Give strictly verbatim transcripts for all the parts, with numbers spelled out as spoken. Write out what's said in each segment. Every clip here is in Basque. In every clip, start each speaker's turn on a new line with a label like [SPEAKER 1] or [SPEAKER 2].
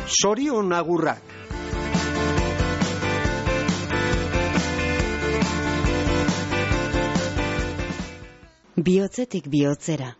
[SPEAKER 1] Zorion agurrak.
[SPEAKER 2] Bihotzetik bihotzera.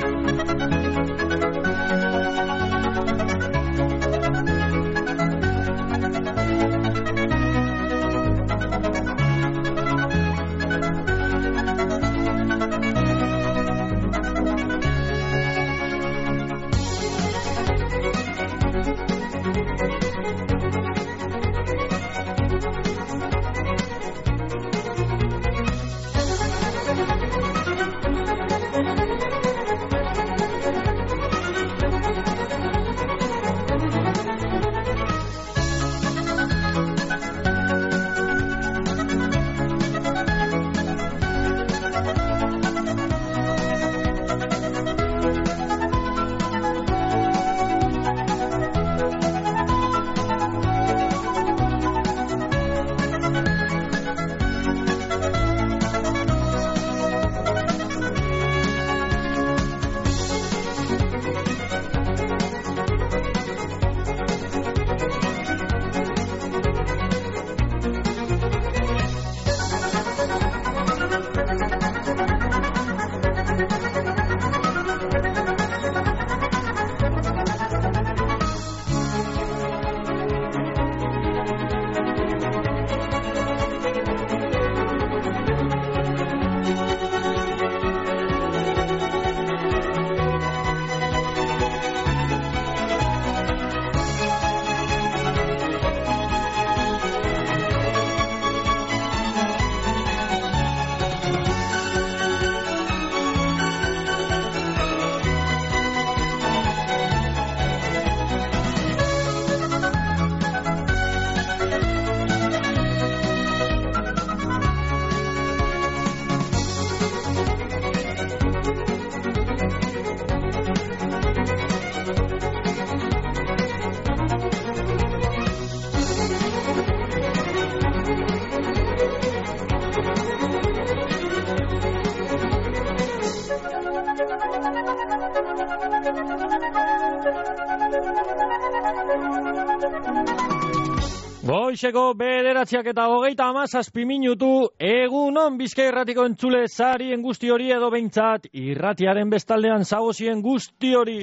[SPEAKER 3] Goizeko bederatziak eta hogeita hamazazpi minutu, egunon Bizkai Irratiko entzule zarien guzti hori edo behintzat irratiaren bestaldean zagozien guzti hori.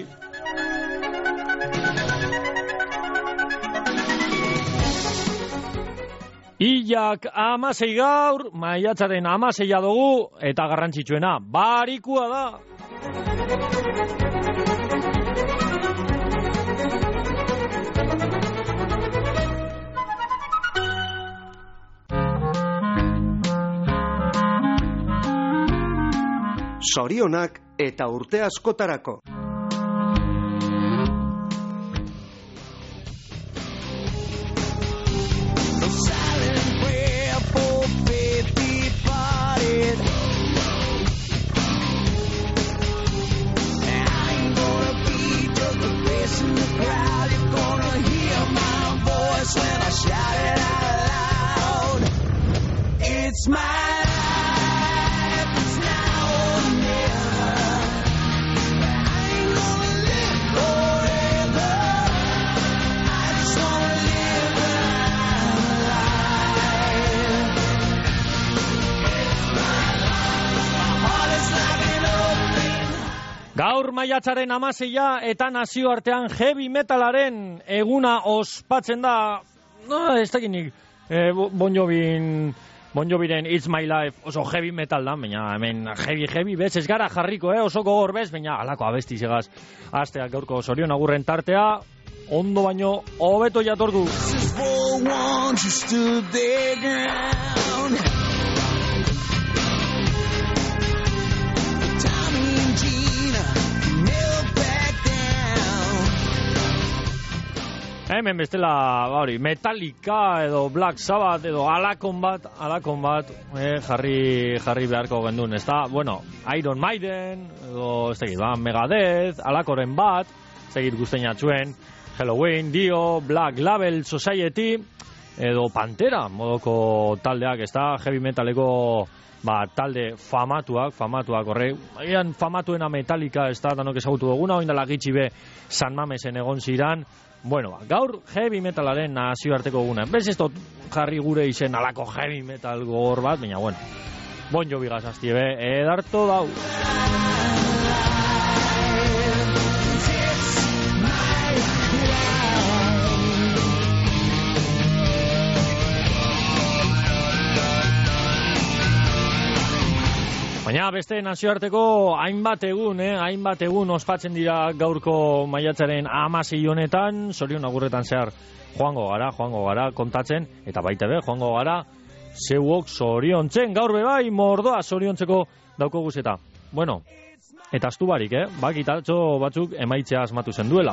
[SPEAKER 3] Ilak amasei gaur, maiatzaren amaseia dugu, eta garrantzitsuena, barikua da.
[SPEAKER 1] Zorionak eta urte askotarako.
[SPEAKER 3] Gaur maiatzaren amaseia eta nazioartean heavy metalaren eguna ospatzen da. No, ez dakinik, eh, Bon Jovin, Bon Joviren It's My Life oso heavy metal da, baina hemen heavy heavy bez, ez gara jarriko, eh, oso gogor bez, baina alako abesti segaz. Asteak gaurko Zorion agurren tartea, ondo baino hobeto jatordu. Hemen bestela, hori, Metallica edo Black Sabbath edo alakon bat, alakon bat, eh, jarri, jarri beharko gendun, ez da? Bueno, Iron Maiden, edo, ez tegit, ba, Megadeth, alakoren bat, ez tegit guztainatxuen, Halloween, Dio, Black Label Society, edo Pantera, modoko taldeak, ez da? Heavy metaleko ba, talde famatuak, famatuak horre, ean famatuena Metallica ez da danok ezagutu duguna, oindala gitxi be San Mamesen egon ziran, bueno, ba, gaur heavy metalaren nazioarteko eguna. Bez ez dut jarri gure izen alako heavy metal gogor bat, baina, bueno, Bon Jovi gazaztie be, edarto dau. Baina beste nazioarteko hainbat egun, eh? hainbat egun ospatzen dira gaurko maiatzaren hamasei honetan, zorion agurretan zehar joango gara, joango gara kontatzen, eta baita be, joango gara zeuok zoriontzen, gaur be bai, mordoa zoriontzeko daukoguz eta. Bueno, eta astu barik, eh? Bakitatxo batzuk emaitzea asmatu zen duela.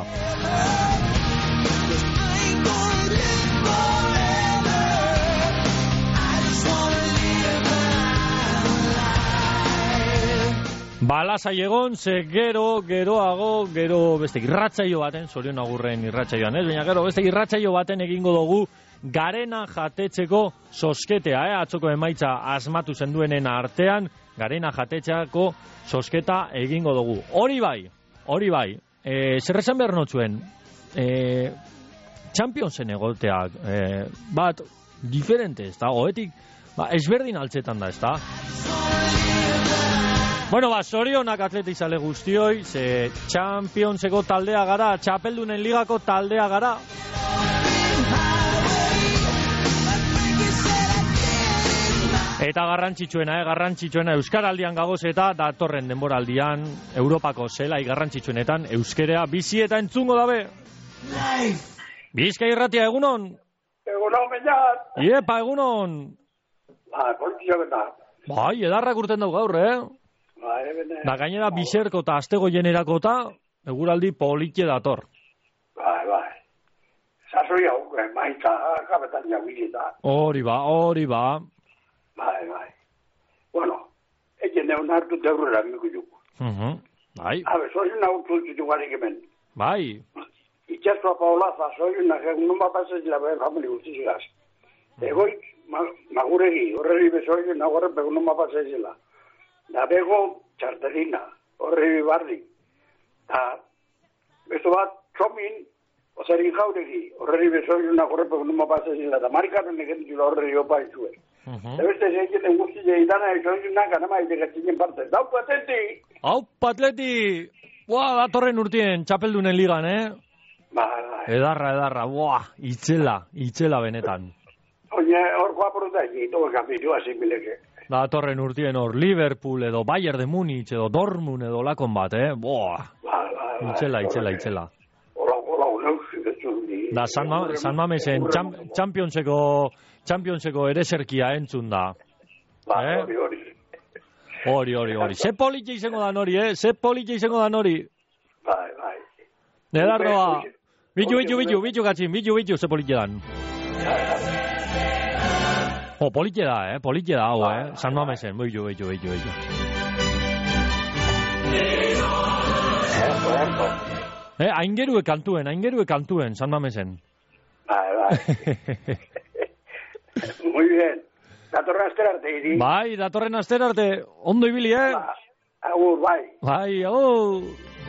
[SPEAKER 3] Balasai egon, ze gero, geroago, gero beste irratsaio baten, zorion agurren irratsaioan, ez? Baina gero beste irratsaio baten egingo dugu garena jatetzeko sosketea, eh? Atzoko emaitza asmatu zenduenen artean, garena jatetzeko sosketa egingo dugu. Hori bai, hori bai, e, zer esan behar notzuen, e, Championsen egoteak, e, bat, diferente, ez da, oetik, ba, ezberdin altzetan da, ez da? Bueno, ba, zorionak atletizale guztioi, ze Championseko taldea gara, Txapeldunen ligako taldea gara. Eta garrantzitsuena, eh, garrantzitsuena Euskaraldian gagoz eta datorren denboraldian Europako zelai garrantzitsuenetan euskerea bizi eta entzungo dabe. Bizkai irratia, egunon?
[SPEAKER 2] Egunon, beñat.
[SPEAKER 3] Iepa, egunon?
[SPEAKER 2] Ba, politiak eta.
[SPEAKER 3] Bai, edarrak urten dau gaur, eh?
[SPEAKER 2] Ba, ebene.
[SPEAKER 3] Da gainera bizerko eta astego jenerako eta eguraldi politie dator.
[SPEAKER 2] Bai, bai. Sasoi hau, maita, kapetan jauilita.
[SPEAKER 3] Hori ba, hori ba.
[SPEAKER 2] Bai, bai. Bueno, egen egun hartu deurrera miko jugu.
[SPEAKER 3] Uh-huh. Bai.
[SPEAKER 2] Habe, soiun hau tultu jugarik hemen.
[SPEAKER 3] Bai.
[SPEAKER 2] Itxasua paulaza, soiun egun nun bapasez labe famili guztizigaz. Egoik, maguregi, horreri besoiun agorre pegun nun bapasez la. Da bego txartelina, horreri barri. Da, besto bat, txomin, ozarin jauregi, horreri besoiun agorre pegun nun bapasez la. Da marikaren egen jula horreri opa izue. Da beste zegiten guztile idana esoiun naka nama idegatzinen parte. Dau patenti!
[SPEAKER 3] Hau, patleti! Buah, datorren urtien, Txapeldunen ligan, eh?
[SPEAKER 2] Ba, ba.
[SPEAKER 3] Edarra, edarra, buah, itzela, itzela benetan.
[SPEAKER 2] Oine, hor joaporuta egin, togo kapitua zimileke.
[SPEAKER 3] Datorren urtien hor, Liverpool edo Bayern de Munich edo Dortmund edo lakon bat, eh? Buah,
[SPEAKER 2] Ba, ba, ba.
[SPEAKER 3] itzela, itzela, itzela.
[SPEAKER 2] Hola, hola, hola, hola.
[SPEAKER 3] Da, San, Ma San Mamesen Cham Championseko, Championseko ereserkia entzun da.
[SPEAKER 2] Ba,
[SPEAKER 3] eh?
[SPEAKER 2] hori, hori.
[SPEAKER 3] Hori, hori, hori. Ze politxe izango da nori, eh? Ze politxe izango da nori.
[SPEAKER 2] Bai, bai.
[SPEAKER 3] Nedarroa. Bitu, bitu, bitu, bitu gatzin, bitu, bitu, ze politxe dan. Oh, politxe da, eh? Politxe da, hau, eh? San Mamesen, bitu, bitu, bitu, bitu. Eh, aingerue kantuen, aingerue kantuen, San Mamesen.
[SPEAKER 2] Bai, bai. Muy bien. Datorren astera arte iri.
[SPEAKER 3] Bai, datorren astera arte, ondo ibili, eh?
[SPEAKER 2] Ba, agur, bai.
[SPEAKER 3] Bai, agur.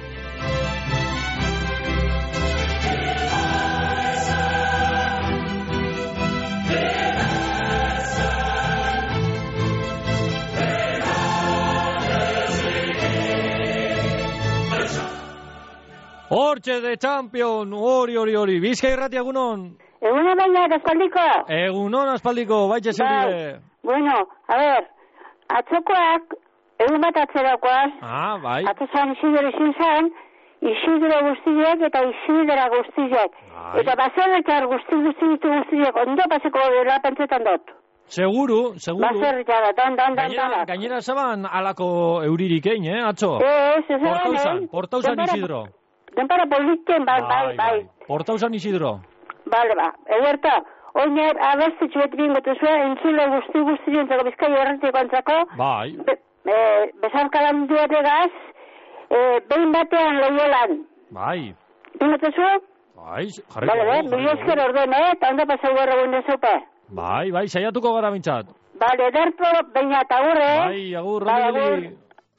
[SPEAKER 3] Hortxe de Champion, hori, hori, hori. Bizkai irratia, egunon?
[SPEAKER 4] Egunon baina, aspaldiko.
[SPEAKER 3] Egunon aspaldiko, baitxe zeure.
[SPEAKER 4] Bueno, a ver, atzokoak, egun bat atzerakoaz,
[SPEAKER 3] Ah, bai.
[SPEAKER 4] atzozan Isidro izin zan, Isidro guztiek eta Isidra guztiek.
[SPEAKER 3] Bai.
[SPEAKER 4] Eta baserrekar guzti guzti guzti guztiek, ondo paseko dira pentsetan dut.
[SPEAKER 3] Seguru, seguru.
[SPEAKER 4] Baserrekara, dan, dan, dan,
[SPEAKER 3] Gainera,
[SPEAKER 4] dan.
[SPEAKER 3] gainera zaban alako euririk egin, eh, atzo?
[SPEAKER 4] Ez, ez,
[SPEAKER 3] Portauzan, portauzan Isidro.
[SPEAKER 4] Denpara politiken, bai, bai, bai.
[SPEAKER 3] Portauzan Isidro.
[SPEAKER 4] Bale, ba, eguerta, oiner, abestetxu beti bingotu zuen, entzule guzti guzti dientzako bizkai erretiko antzako,
[SPEAKER 3] Bai.
[SPEAKER 4] be, e, bezarkadan duategaz, e, behin batean lehiolan.
[SPEAKER 3] Bai.
[SPEAKER 4] Bingotu zuen?
[SPEAKER 3] Bai, jarriko.
[SPEAKER 4] Bale, be,
[SPEAKER 3] dugu,
[SPEAKER 4] mila
[SPEAKER 3] jarriko
[SPEAKER 4] esker
[SPEAKER 3] dugu.
[SPEAKER 4] orden, eh, eta ondo pasau gara guen dezupe.
[SPEAKER 3] Bai, bai, saiatuko gara bintzat.
[SPEAKER 4] Bale, ederto, baina eta agur, eh?
[SPEAKER 3] Bai, agur,
[SPEAKER 4] Bai,
[SPEAKER 3] Ronibeli.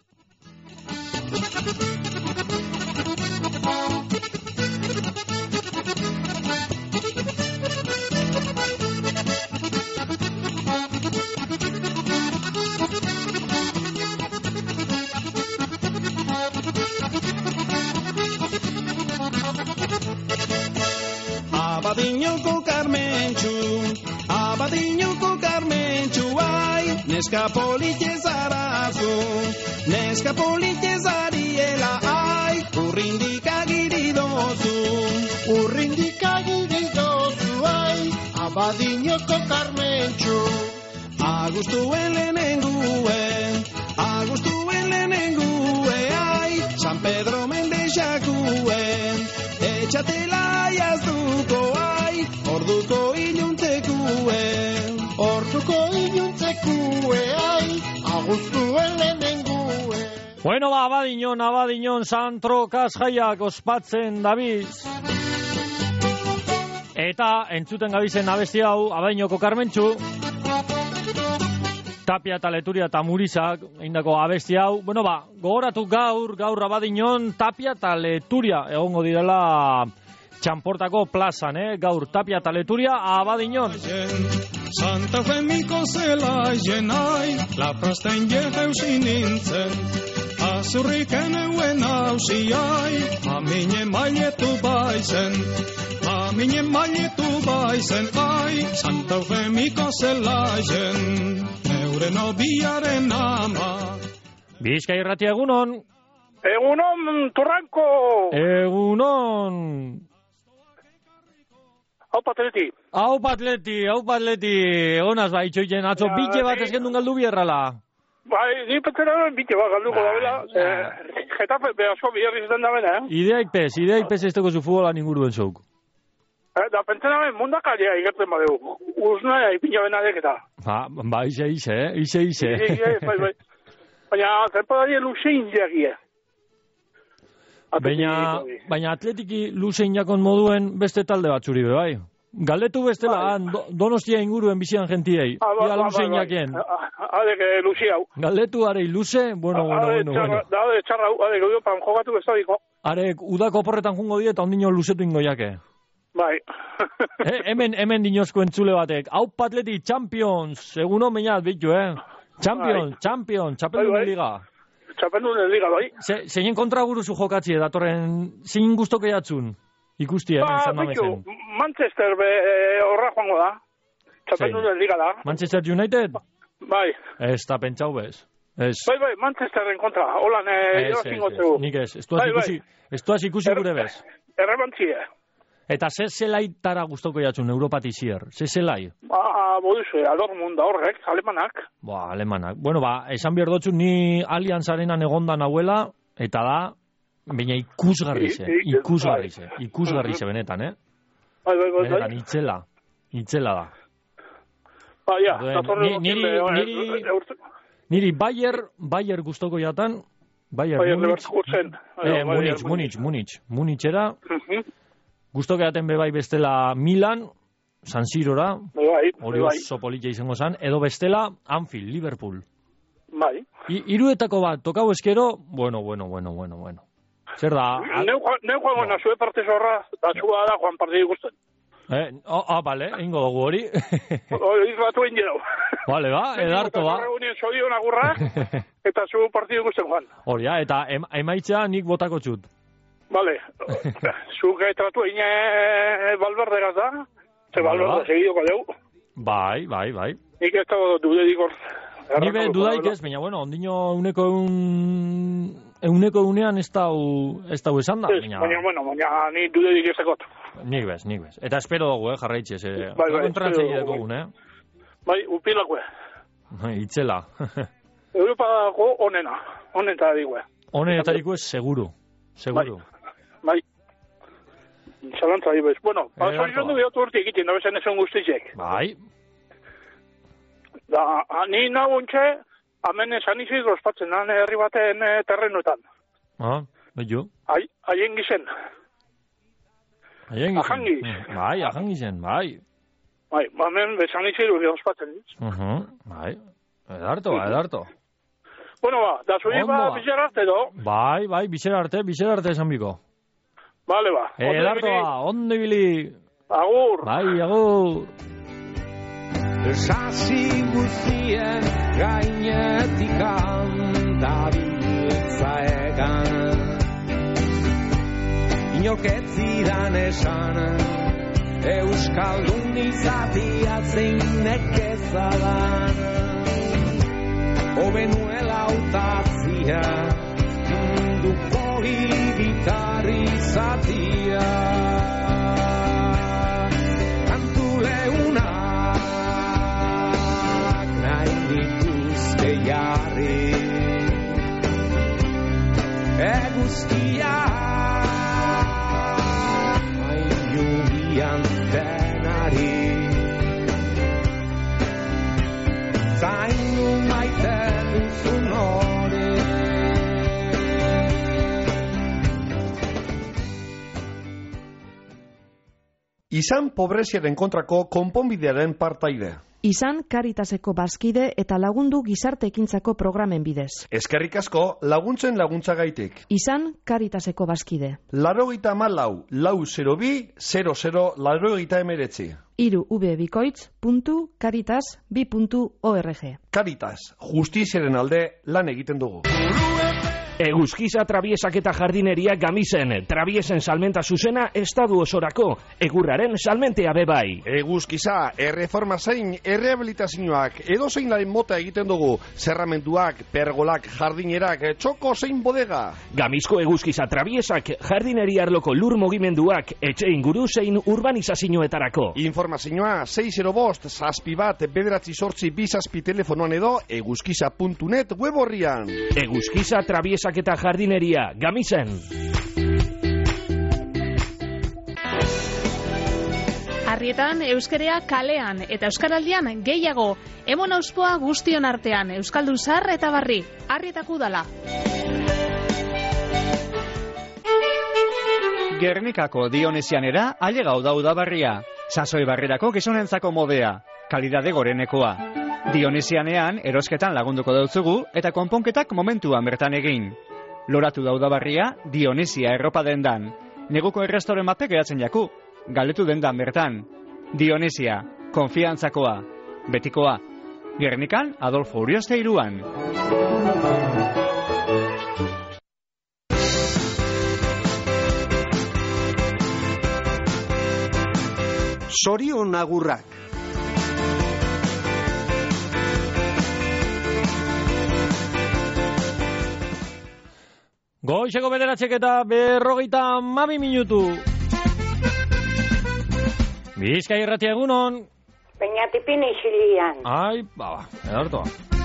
[SPEAKER 5] Abadiñoko Carmentxu, Abadiñoko Carmentxu, ai, neska polite zarazu, neska polite zariela, ai, urrindik agiri dozu,
[SPEAKER 6] urrindik agiri dozu, ai, Abadiñoko Carmentxu.
[SPEAKER 5] Agustuen lehenengue, Agustuen lehenengue, ai, San Pedro Mendexakue, etxatela jazduko, ai, orduko iluntzekue,
[SPEAKER 6] orduko iluntzekue, ai, Agustuen lehenengue.
[SPEAKER 3] Bueno, ba, abadinon, abadinon, santrokaz jaiak ospatzen dabiz. Eta entzuten gabizen abesti hau, Abadinoko Carmentxu, Tapia eta Leturia eta Murizak, eindako abesti hau. Bueno, ba, gogoratu gaur, gaur Abadinon, Tapia eta Leturia, egongo direla Txanportako plazan, eh? Gaur Tapia eta Leturia, Abadinon.
[SPEAKER 5] Santa Femiko zela jenai, laprasten jeheusin nintzen, azurriken euen hausiai, aminen mailetu baizen, aminen mailetu baizen, ai, Santa Femiko zela jen, neure nobiaren ama.
[SPEAKER 3] Bizkai irratia egunon.
[SPEAKER 2] Egunon, Turranko!
[SPEAKER 3] Egunon!
[SPEAKER 2] Hau patleti.
[SPEAKER 3] Hau patleti, hau patleti. Egonaz ba, itxoiten, atzo ja, bite bat ezgendun galdu bierrala.
[SPEAKER 2] Bai, ni pentsera bite bat galduko da bela. Eh, Getafe, behasko bierri zuten da bena, eh?
[SPEAKER 3] Ideaik pez, ideaik pez ez teko zu futbolan inguruen zouk.
[SPEAKER 2] Eh, da pentsera ben mundakaria igertzen badeu. Uznaia ipina benadek eta.
[SPEAKER 3] Ba, ba, ise, ise, eh? Ise, ise.
[SPEAKER 2] Bai, bai. Baina, temporadia luzein diagia.
[SPEAKER 3] Baina, baina atletiki luzein jakon moduen beste talde batzuri be, bai? Galdetu bestela, han, do, donostia inguruen bizian gentiei.
[SPEAKER 2] Ah, ba,
[SPEAKER 3] Ia
[SPEAKER 2] ba,
[SPEAKER 3] luzein
[SPEAKER 2] ba,
[SPEAKER 3] jakien.
[SPEAKER 2] Adek luzi hau.
[SPEAKER 3] Galdetu arei luze, bueno, bueno, bueno, bueno.
[SPEAKER 2] Da, adek txarra hau, adek Europan jogatu bestadiko.
[SPEAKER 3] Arek udako porretan jungo die eta ondino luzetu ingo jake.
[SPEAKER 2] Bai.
[SPEAKER 3] eh, hemen, hemen dinozko entzule batek. Hau patleti, Champions, eguno meinat bitu, eh? Champions, bai. Champions, Txapeldun
[SPEAKER 2] bai, bai.
[SPEAKER 3] Liga.
[SPEAKER 2] Txapeldun Liga, bai.
[SPEAKER 3] Se, zein kontra guruzu jokatzi, datorren, zein guztoko jatzun? Ikusti, eh,
[SPEAKER 2] ba,
[SPEAKER 3] bitu,
[SPEAKER 2] Manchester be horra joango da. Txapeldun Liga da.
[SPEAKER 3] Manchester United?
[SPEAKER 2] Bai.
[SPEAKER 3] Ez da pentsau bez. Ez.
[SPEAKER 2] Bai, bai, Manchesterren kontra. Holan, eh,
[SPEAKER 3] ez, ez, nik ez. Ez duaz ikusi, ez duaz ikusi gure bez.
[SPEAKER 2] Errebantzie.
[SPEAKER 3] Eta ze zelaitara guztoko jatzun, Europati zier? Ze zelai?
[SPEAKER 2] Ba, boduzu, Adormund da horrek, alemanak.
[SPEAKER 3] Ba, alemanak. Bueno, ba, esan behar dutzu, ni aliantzarenan egondan abuela, eta da, baina ikusgarri ze, ikusgarri ze, ikusgarri ze benetan, eh?
[SPEAKER 2] Bai, bai, bai.
[SPEAKER 3] Benetan, itzela, itzela da.
[SPEAKER 2] Ba, ja,
[SPEAKER 3] niri, niri, niri, niri Bayer, Bayer guztoko jatan, Bayer, Munich, eh, Munich, Munich, Munich, Munich era, guztoko jaten bebai bestela Milan, San Sirora, hori oso politia izango zan, edo bestela Anfield, Liverpool.
[SPEAKER 2] Bai.
[SPEAKER 3] Iruetako bat, tokau eskero, bueno, bueno, bueno, bueno, bueno. Zer da?
[SPEAKER 2] Neu joango nazue parte zorra, da txua da joan partidi guztien.
[SPEAKER 3] Eh, ah, oh, bale, ingo dugu hori.
[SPEAKER 2] Hori batu egin jedau.
[SPEAKER 3] Bale, ba, edarto ba.
[SPEAKER 2] Reunien sodio nagurra, eta zu partidi guztien joan.
[SPEAKER 3] Hori, ja, eta em, emaitzea nik botako txut.
[SPEAKER 2] Bale, zuk tratu egin Valverde gaz da, ze Valverde segidoko deu.
[SPEAKER 3] Bai, bai, bai.
[SPEAKER 2] Nik ez dago dudedik hor.
[SPEAKER 3] Ni be dudaik ez, baina, bueno, ondino uneko eun... Euneko unean ez dau ez dau esan da.
[SPEAKER 2] Baina, bueno, baina ni dudedik ezakot.
[SPEAKER 3] Nik bez, nik bez. Eta espero dugu, eh, jarraitxez. Eh.
[SPEAKER 2] Bai, bai,
[SPEAKER 3] espero dugu. Eh?
[SPEAKER 2] Bai, upilakue.
[SPEAKER 3] Itzela.
[SPEAKER 2] Europako onena, onenta digue.
[SPEAKER 3] Onenetariko ez, seguru. Seguru.
[SPEAKER 2] Bai. Zalantza dibez. Bueno, pasoi zondu bihatu urti egitin, da bezen esan guztizek.
[SPEAKER 3] Bai.
[SPEAKER 2] Da, ni naguntxe, hemen esan izidro ospatzen, han herri baten terrenuetan.
[SPEAKER 3] Ah, behiu.
[SPEAKER 2] Haien gizen.
[SPEAKER 3] Haien gizen.
[SPEAKER 2] Ajangiz.
[SPEAKER 3] Bai, ajangizen, bai.
[SPEAKER 7] Bai, bamen bezan itxiru ospatzen ditz.
[SPEAKER 3] Uh-huh, bai, edarto, edarto.
[SPEAKER 7] Bueno, ba, da zuri ba, bizera arte do.
[SPEAKER 3] Bai, bai, bizera arte, bizera arte esan biko.
[SPEAKER 7] Bale, ba.
[SPEAKER 3] Edarto, ondo ibili.
[SPEAKER 7] Agur.
[SPEAKER 3] Bai, agur.
[SPEAKER 8] Sasi guztien gainetik handabiltza egan Inoketzidan esan Euskaldun izatia zeinek ezadan Obenuela utatzia munduko hiritarri izatia Kantu leunak nahi dituzte jarri Eguzkia aiugian denari Zainu maite duzun hori
[SPEAKER 1] Izan pobreziaren kontrako konponbidearen partaide.
[SPEAKER 9] Izan Caritaseko bazkide eta lagundu gizarte ekintzako programen bidez.
[SPEAKER 1] Eskerrik asko laguntzen laguntzagaitik.
[SPEAKER 9] Izan Caritaseko bazkide.
[SPEAKER 1] Laurogeita hamalau, lau zero bi, zero zero, laurogeita hemeretzi.
[SPEAKER 9] Hiru ubebikoitz puntu caritas bi puntu org.
[SPEAKER 1] Caritas, justiziaren alde lan egiten dugu.
[SPEAKER 10] Eguzkiza trabiesak eta jardineria Gamisen, trabiesen salmenta zuzena estadu osorako, egurraren salmentea bebai.
[SPEAKER 1] Eguzkiza, erreforma zein, errehabilitazioak, edo zein laren mota egiten dugu, zerramenduak, pergolak, jardinerak, txoko zein bodega.
[SPEAKER 10] Gamizko eguzkiza trabiesak, jardineria arloko lur mugimenduak, etxe inguru zein urbanizazioetarako.
[SPEAKER 1] Informazioa, sei zero bost, zazpi bat, bederatzi sortzi, bizazpi telefonoan edo, eguzkiza puntu net web horrian.
[SPEAKER 10] Eguzkiza trabiesak eta jardineria, Gamisen.
[SPEAKER 11] Arrietan, euskerea kalean eta euskaraldian gehiago. Emon auspoa guztion artean, euskaldun zahar eta barri. Arrietako udala.
[SPEAKER 12] Gernikako Dionesianera ailegau da udabarria. Sasoi barrerako gizonentzako modea. Kalidade gorenekoa. Dionesianean erosketan lagunduko dautzugu eta konponketak momentuan bertan egin. Loratu da udabarria Dionesia erropa dendan. Neguko errestoren batek gehatzen jaku. Galdetu dendan bertan. Dionesia, konfiantzakoa, betikoa. Gernikan Adolfo Urioste iruan.
[SPEAKER 1] Sorion agurrak.
[SPEAKER 3] Goizeko bederatzek eta berrogeita mabi minutu. Bizkai irratia egunon.
[SPEAKER 13] Peñatipin isilian.
[SPEAKER 3] Ai, baba, edartoa.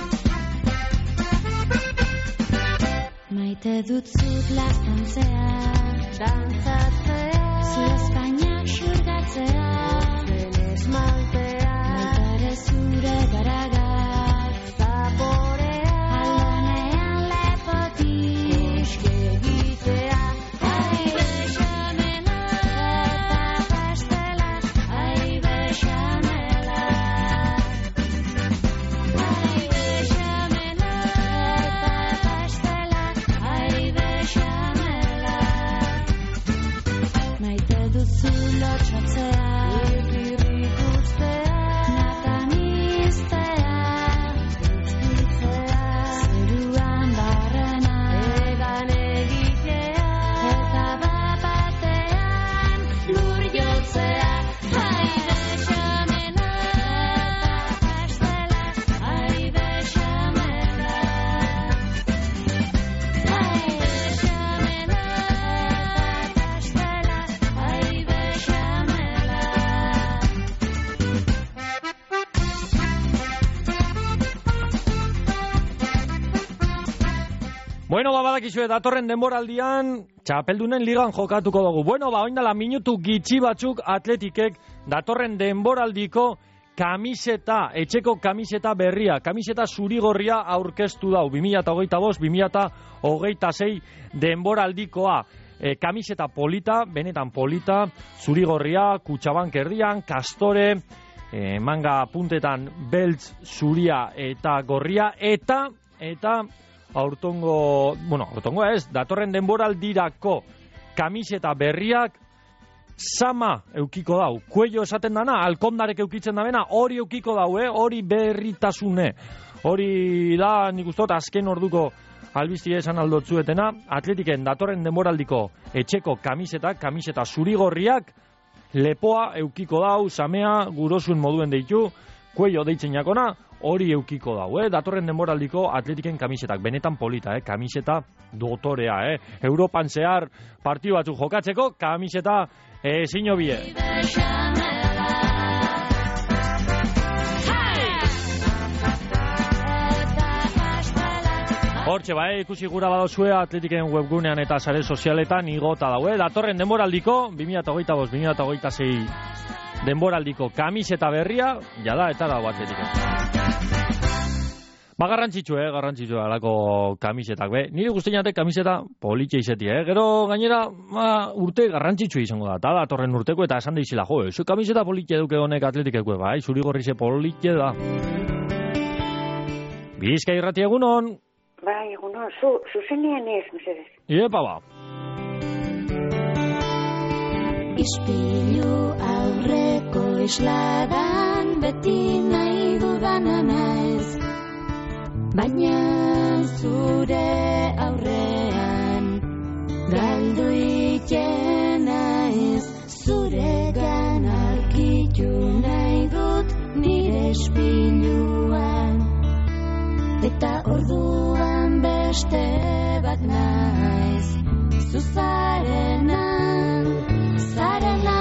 [SPEAKER 14] Maite dut zut lastantzea, dantzatzea, zu Espainak xurgatzea, zenez maltea, maitare zure garagak, zaporea, aldanean lepotik, egitea, ari bexamela, eta pastela, ari bexamela, ari bexamela, eta pastela, ari bexamela, maite duzu lotxatzea, irririk ustea, nataniztea, guztitzea, zeruan barrena, egan egitea, eta bapatean lur jotzea, ari bexamela, eta pastela, ari bexamela, ari bexamela, eta pastela, ari bexamela.
[SPEAKER 3] Bueno, ba, badakizue, datorren denboraldian, txapeldunen ligan jokatuko dugu. Bueno, ba, oindala minutu gitxi batzuk atletikek datorren denboraldiko kamiseta, etxeko kamiseta berria, kamiseta zurigorria aurkeztu dau, bi mila hogeita bost, bi mila hogeita sei denboraldikoa. E, kamiseta polita, benetan polita, zurigorria, Kutxabank erdian, Kastore, e, manga puntetan beltz, zuria eta gorria, eta, eta, aurtongo, bueno, aurtongo ez, datorren denboraldirako kamiseta berriak, sama eukiko dau, kuello esaten dana, alkondarek eukitzen dabena, hori eukiko dau, eh? Hori berritasune. Hori da, nik ustot, azken orduko albiztia esan aldotzuetena, Atletiken datorren denboraldiko etxeko kamisetak, kamiseta zurigorriak, lepoa eukiko dau, samea gurosuen moduen deitu, kuello deitzen jakona, hori eukiko dau, eh? Datorren denboraldiko Atletiken kamisetak, benetan polita, eh? Kamiseta dotorea, eh? Europan zehar partidu batzuk jokatzeko, kamiseta eh, zinobie. Hortxe ba, eh, ikusi gura badozue Atletiken webgunean eta sare sozialetan igota daue. Datorren denboraldiko, bi mila hogeita bost bi mila hogeita sei denboraldiko kamiseta berria, jada eta dago Atletiken. Ba, garrantzitsu, eh, garrantzitsu alako kamisetak, be. Nire guztiinatek kamiseta politxe izeti, eh. Gero gainera, ba, urte garrantzitsu izango da, eta datorren urteko eta esan deizila, jo, zu kamiseta politxe duke honek Atletikeko, bai, zuri gorrize politxe da. Bizkai irrati egunon.
[SPEAKER 13] Bai, egunon, zu, zuzenean ez, mesedez.
[SPEAKER 3] Iepa ba.
[SPEAKER 14] Ispilu aurreko isladan beti nahi dudana naiz, baina zure aurrean galdu iten naiz, zuregan aurkitu nahi dut nire ispiluan, eta orduan beste bat naiz, zuzarena, zarena.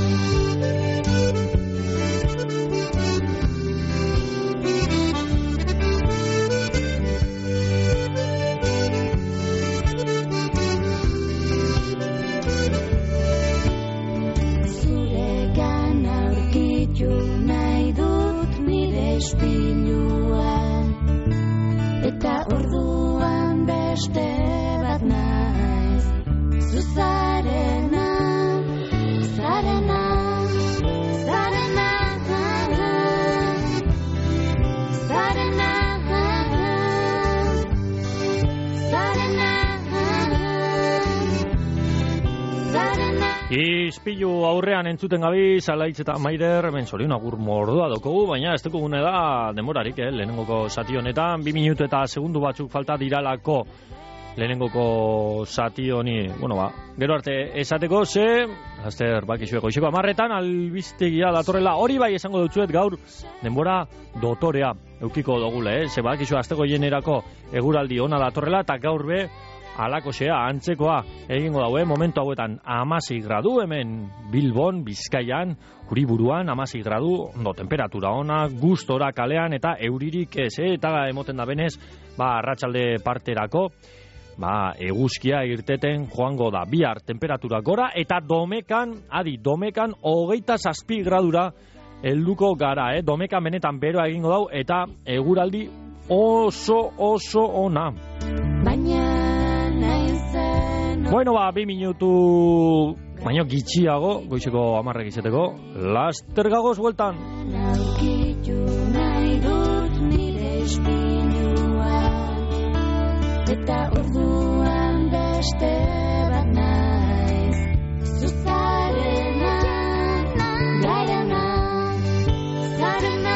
[SPEAKER 14] Zuregan aurkitu nahi dut nire ispiluan, eta orduan beste bat naiz, zuzarena, zarena, zarena, zarena, zarena, zarena.
[SPEAKER 3] Ispilu aurrean entzuten gabi, Zalaitz eta Maider, hemen zorion agur mordoa dokogu, baina ez dukugune da demorarik, eh? Lehenengoko zati honetan, bi minutu eta segundu batzuk falta diralako lehenengoko zati honi, bueno ba, gero arte esateko, ze, azter bakizue goizeko amarretan, albiztegia datorrela, hori bai esango dutzuet gaur, denbora dotorea eukiko dogule, eh? Ze bakizue azteko jenerako eguraldi ona datorrela, eta gaur be, alako zea, antzekoa egingo daue, momentu hauetan hamasei gradu, hemen Bilbon, Bizkaian, Uriburuan, hamasei gradu, ondo, temperatura ona, gustora kalean, eta euririk ez, eh? Eta emoten da benez, ba, arratsalde parterako, ba, eguzkia irteten joango da, bihar temperatura gora, eta domekan, adi, domekan, hogeita zazpi gradura helduko gara, eh? Domekan benetan beroa egingo dau, eta eguraldi oso, oso ona.
[SPEAKER 14] Baina
[SPEAKER 3] Bueno, ba, bi minutu baino gitxiago, goizeko amarrek izateko, laster gagoz bueltan.
[SPEAKER 14] Aurkitu nahi dut nire ispiluan, eta orduan beste bat naiz, zuzarena, garena, zarena.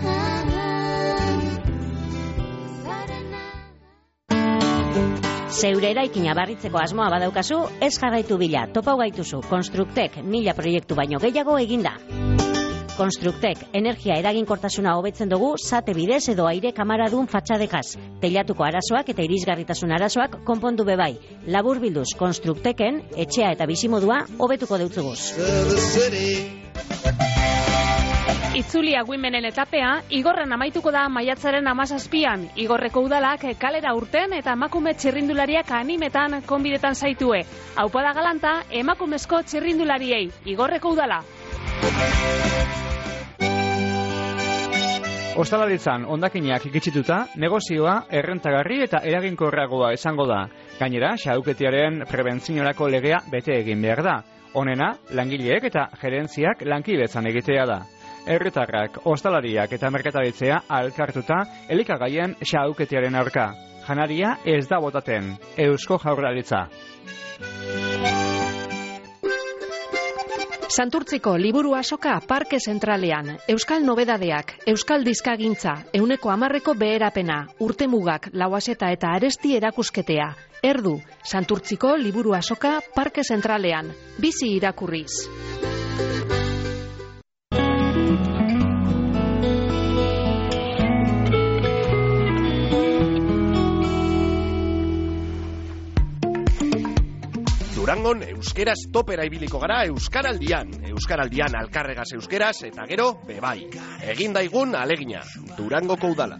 [SPEAKER 15] Zeure eraikina barritzeko asmoa badaukazu, ez jarraitu bila, topau gaituzu, Konstruktek mila proiektu baino gehiago eginda. Konstruktek energia eraginkortasuna hobetzen dugu zate bidez edo aire kamaradun fatxadekaz. Teilatuko arazoak eta irisgarritasun arazoak konpondu bebai. Labur bilduz, Konstrukteken etxea eta bizimodua hobetuko deutzuguz.
[SPEAKER 11] Itzuli Agüimenen etapea, Igorren amaituko da maiatzaren hamazazpian. Igorreko udalak kalera urten eta emakume txirrindulariak animetan konbidetan zaitue. Aupa da galanta, emakumezko txirrindulariei. Igorreko udala.
[SPEAKER 12] Ostalaritzan hondakinak ikitsituta, negozioa errentagarri eta eraginkorragoa esango da. Gainera, xahuketiaren prebentziorako legea bete egin behar da. Honena, langileek eta gerentziak lankidetzan egitea da. herritarrak, ostalariak eta merkataritzea alkartuta elikagaien xauketiaren aurka. Janaria ez da botaten. Eusko Jaurlaritza.
[SPEAKER 16] Santurtziko liburu azoka Parke Zentralean, Euskal Nobedadeak, Euskal Dizkagintza, euneko hamarreko beherapena, urtemugak, lauaseta eta aresti erakusketea. Erdu, Santurtziko liburu azoka Parke Zentralean, bizi irakurriz.
[SPEAKER 17] Durangon euskeraz topera ibiliko gara Euskaraldian. Euskaraldian alkarregaz euskeraz eta gero bebai. Egin daigun alegina. Durangoko udala.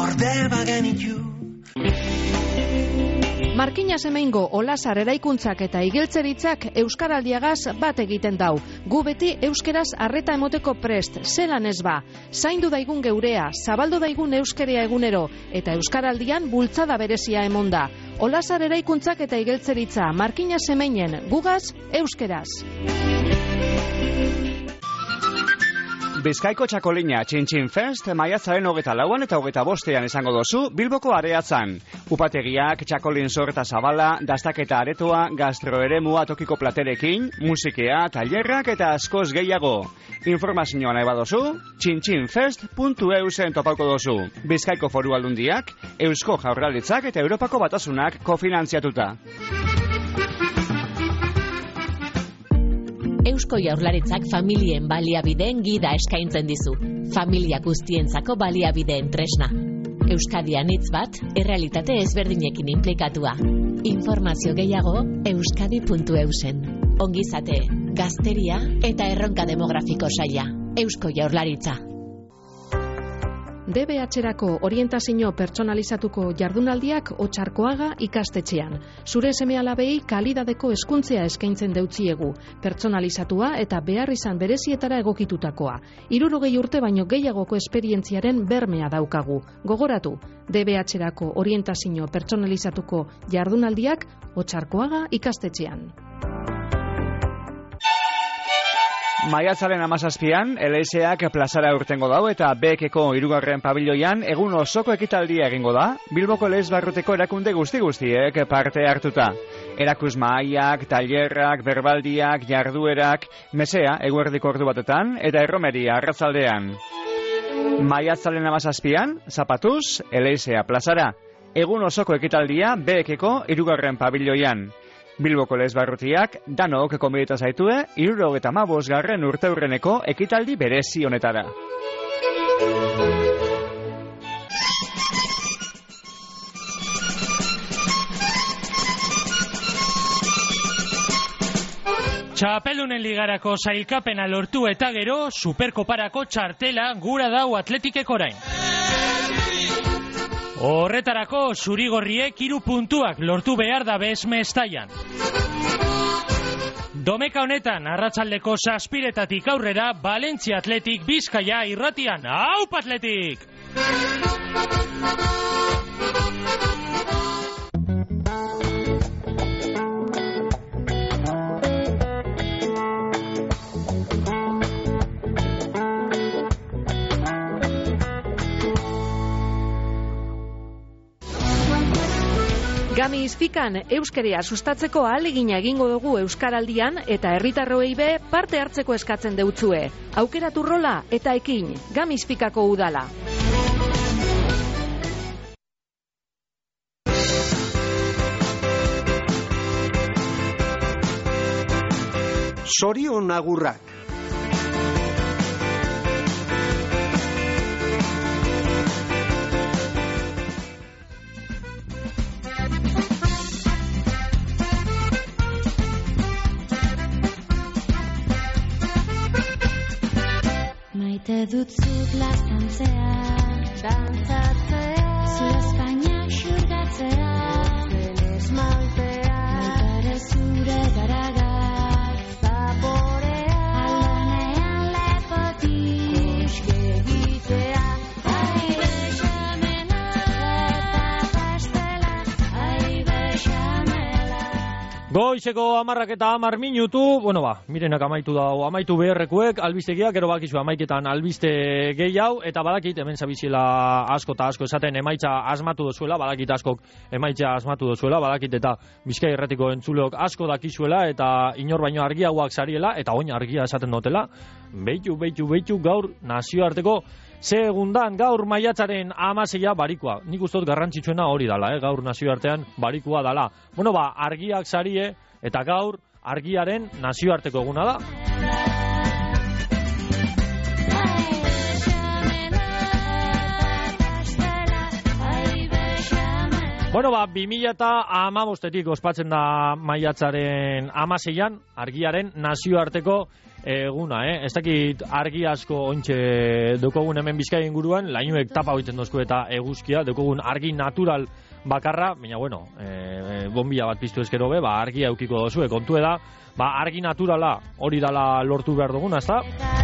[SPEAKER 16] Markina Semeingo Olasar eraikuntzak eta igeltzeritzak Euskaraldiagaz bat egiten dau. Gu beti euskeraz arreta emoteko prest, zelan ez ba. Zaindu daigun geurea, zabaldu daigun euskerea egunero, eta Euskaraldian bultzada berezia emonda. Olasar eraikuntzak eta igeltzeritza, Markina Semeinen, gugaz, euskeraz.
[SPEAKER 12] Bizkaiko txakolina Txintxin Fest maiatzaren hogeta lauan eta hogeta bostean izango dozu Bilboko areatzan. Upategiak, txakolin sorta zabala, dastaketa aretoa, gastroeremua tokiko platerekin, musikea, tailerrak eta askoz gehiago. Informazioa nahi badozu, txintxinfest puntu e u zen topauko dozu. Bizkaiko Foru Aldundiak, Eusko Jaurlaritzak eta Europako Batasunak kofinantziatuta.
[SPEAKER 15] Eusko Jaurlaritzak familien baliabideen gida eskaintzen dizu. Familia guztientzako baliabideen tresna. Euskadian hitz bat, errealitate ezberdinekin inplikatua. Informazio gehiago, euskadi puntu e u zen. Ongizate, gazteria eta erronka demografiko saila. Eusko Jaurlaritza.
[SPEAKER 16] D B H-erako orientazio pertsonalizatuko jardunaldiak Otxarkoaga ikastetxean. Zure seme-alabei kalidadeko hezkuntzea eskaintzen deutziegu, pertsonalizatua eta behar izan berezietara egokitutakoa. Hirurogei urte baino gehiagoko esperientziaren bermea daukagu. Gogoratu, D B H-erako orientazio pertsonalizatuko jardunaldiak Otxarkoaga ikastetxean.
[SPEAKER 12] Maiatzaren hamazazpian, L S ak plazara urtengo dau eta B K-ko hirugarren pabiloian egun osoko ekitaldia egingo da, Bilboko lez barruteko erakunde guzti-guztiek parte hartuta. Erakus mahaiak, tailerrak, berbaldiak, jarduerak, mesea eguerdiko ordu batetan eta erromeria arratzaldean. Maiatzaren hamazazpian, zapatuz, L S a plazara. Egun osoko ekitaldia B K-ko hirugarren pabiloian. Bilboko lez barrutiak danok konbidita zaitue hirurogeita hamabost garren urteurreneko ekitaldi berezi honetara.
[SPEAKER 3] Txapelunen ligarako sailkapena lortu eta gero Superkoparako txartela gura dau Atletikek orain. Horretarako zurigorriek hiru puntuak lortu behar da bez Mestaian. Domeka honetan arratsaldeko zazpiretatik aurrera Valentzia Atletik Bizkaia irratian. Aup Atletik!
[SPEAKER 16] Gami izfikan euskeria sustatzeko ahalegina egingo dugu Euskaraldian eta herritarroei be parte hartzeko eskatzen deutzue. Aukeratu rola eta ekin, Gami izfikako udala.
[SPEAKER 18] Zorion agurrak.
[SPEAKER 14] Maite dut zut laztantzea, dantzatzea, zure Espainia xurgatzea, zure esmaltea, baitare zure garagar, zaporea, aldanean lepotik, koske egitea, ai bexamela, eta pastela, ai bexamela.
[SPEAKER 3] Goizeko amarrak eta amar minutu, bueno ba, mirenak amaitu dago, amaitu beherrekuek, albistegiak, gero bakizu amaiketan albiste gehi hau, eta badakit, hemen zabiziela asko eta asko esaten emaitza asmatu dozuela, badakit askok emaitza asmatu dozuela, badakit eta Bizkai Irratiko entzuleok asko dakizuela, eta inor baino argiagoak sariela, eta oin argia esaten dutela, beitu, beitu, beitu, gaur nazioarteko segundan, gaur maiatzaren amaseia barikoa. Nik ustot garrantzitsuena hori dala, eh? Gaur nazioartean barikoa dala. Bueno, ba, argiak sarie, eta gaur argiaren nazioarteko eguna da. Bueno, ba, bi mila hamabostetik ospatzen da maiatzaren amaseian, argiaren nazioarteko eguna, eh? Ez dakit argi asko ontxe daukogun hemen Bizkaia inguruan, lainuek tapa egiten dozku eta eguzkia, daukogun argi natural bakarra, baina bueno, e, bombia bat piztu ezkero be, ba, argia eukiko dozue, kontu da, ba, argi naturala hori dala lortu behar duguna, ez da?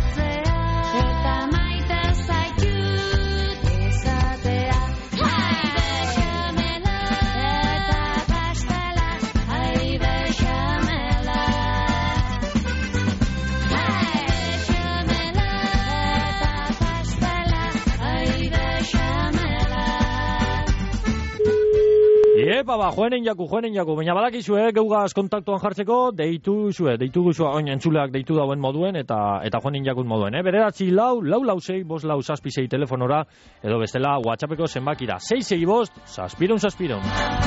[SPEAKER 3] Epa, ba, joenen jaku, joenen jaku, baina badakizue, geugaz kontaktuan jartzeko, deitu zue, deitu zue, oin entzuleak deitu dauen moduen, eta eta joenen jakun moduen, eh? Bederatzi lau, lau lau sei, bost lau zazpi sei telefonora, edo bestela WhatsAppeko zenbakira, sei sei bost, zazpiron, zazpiron.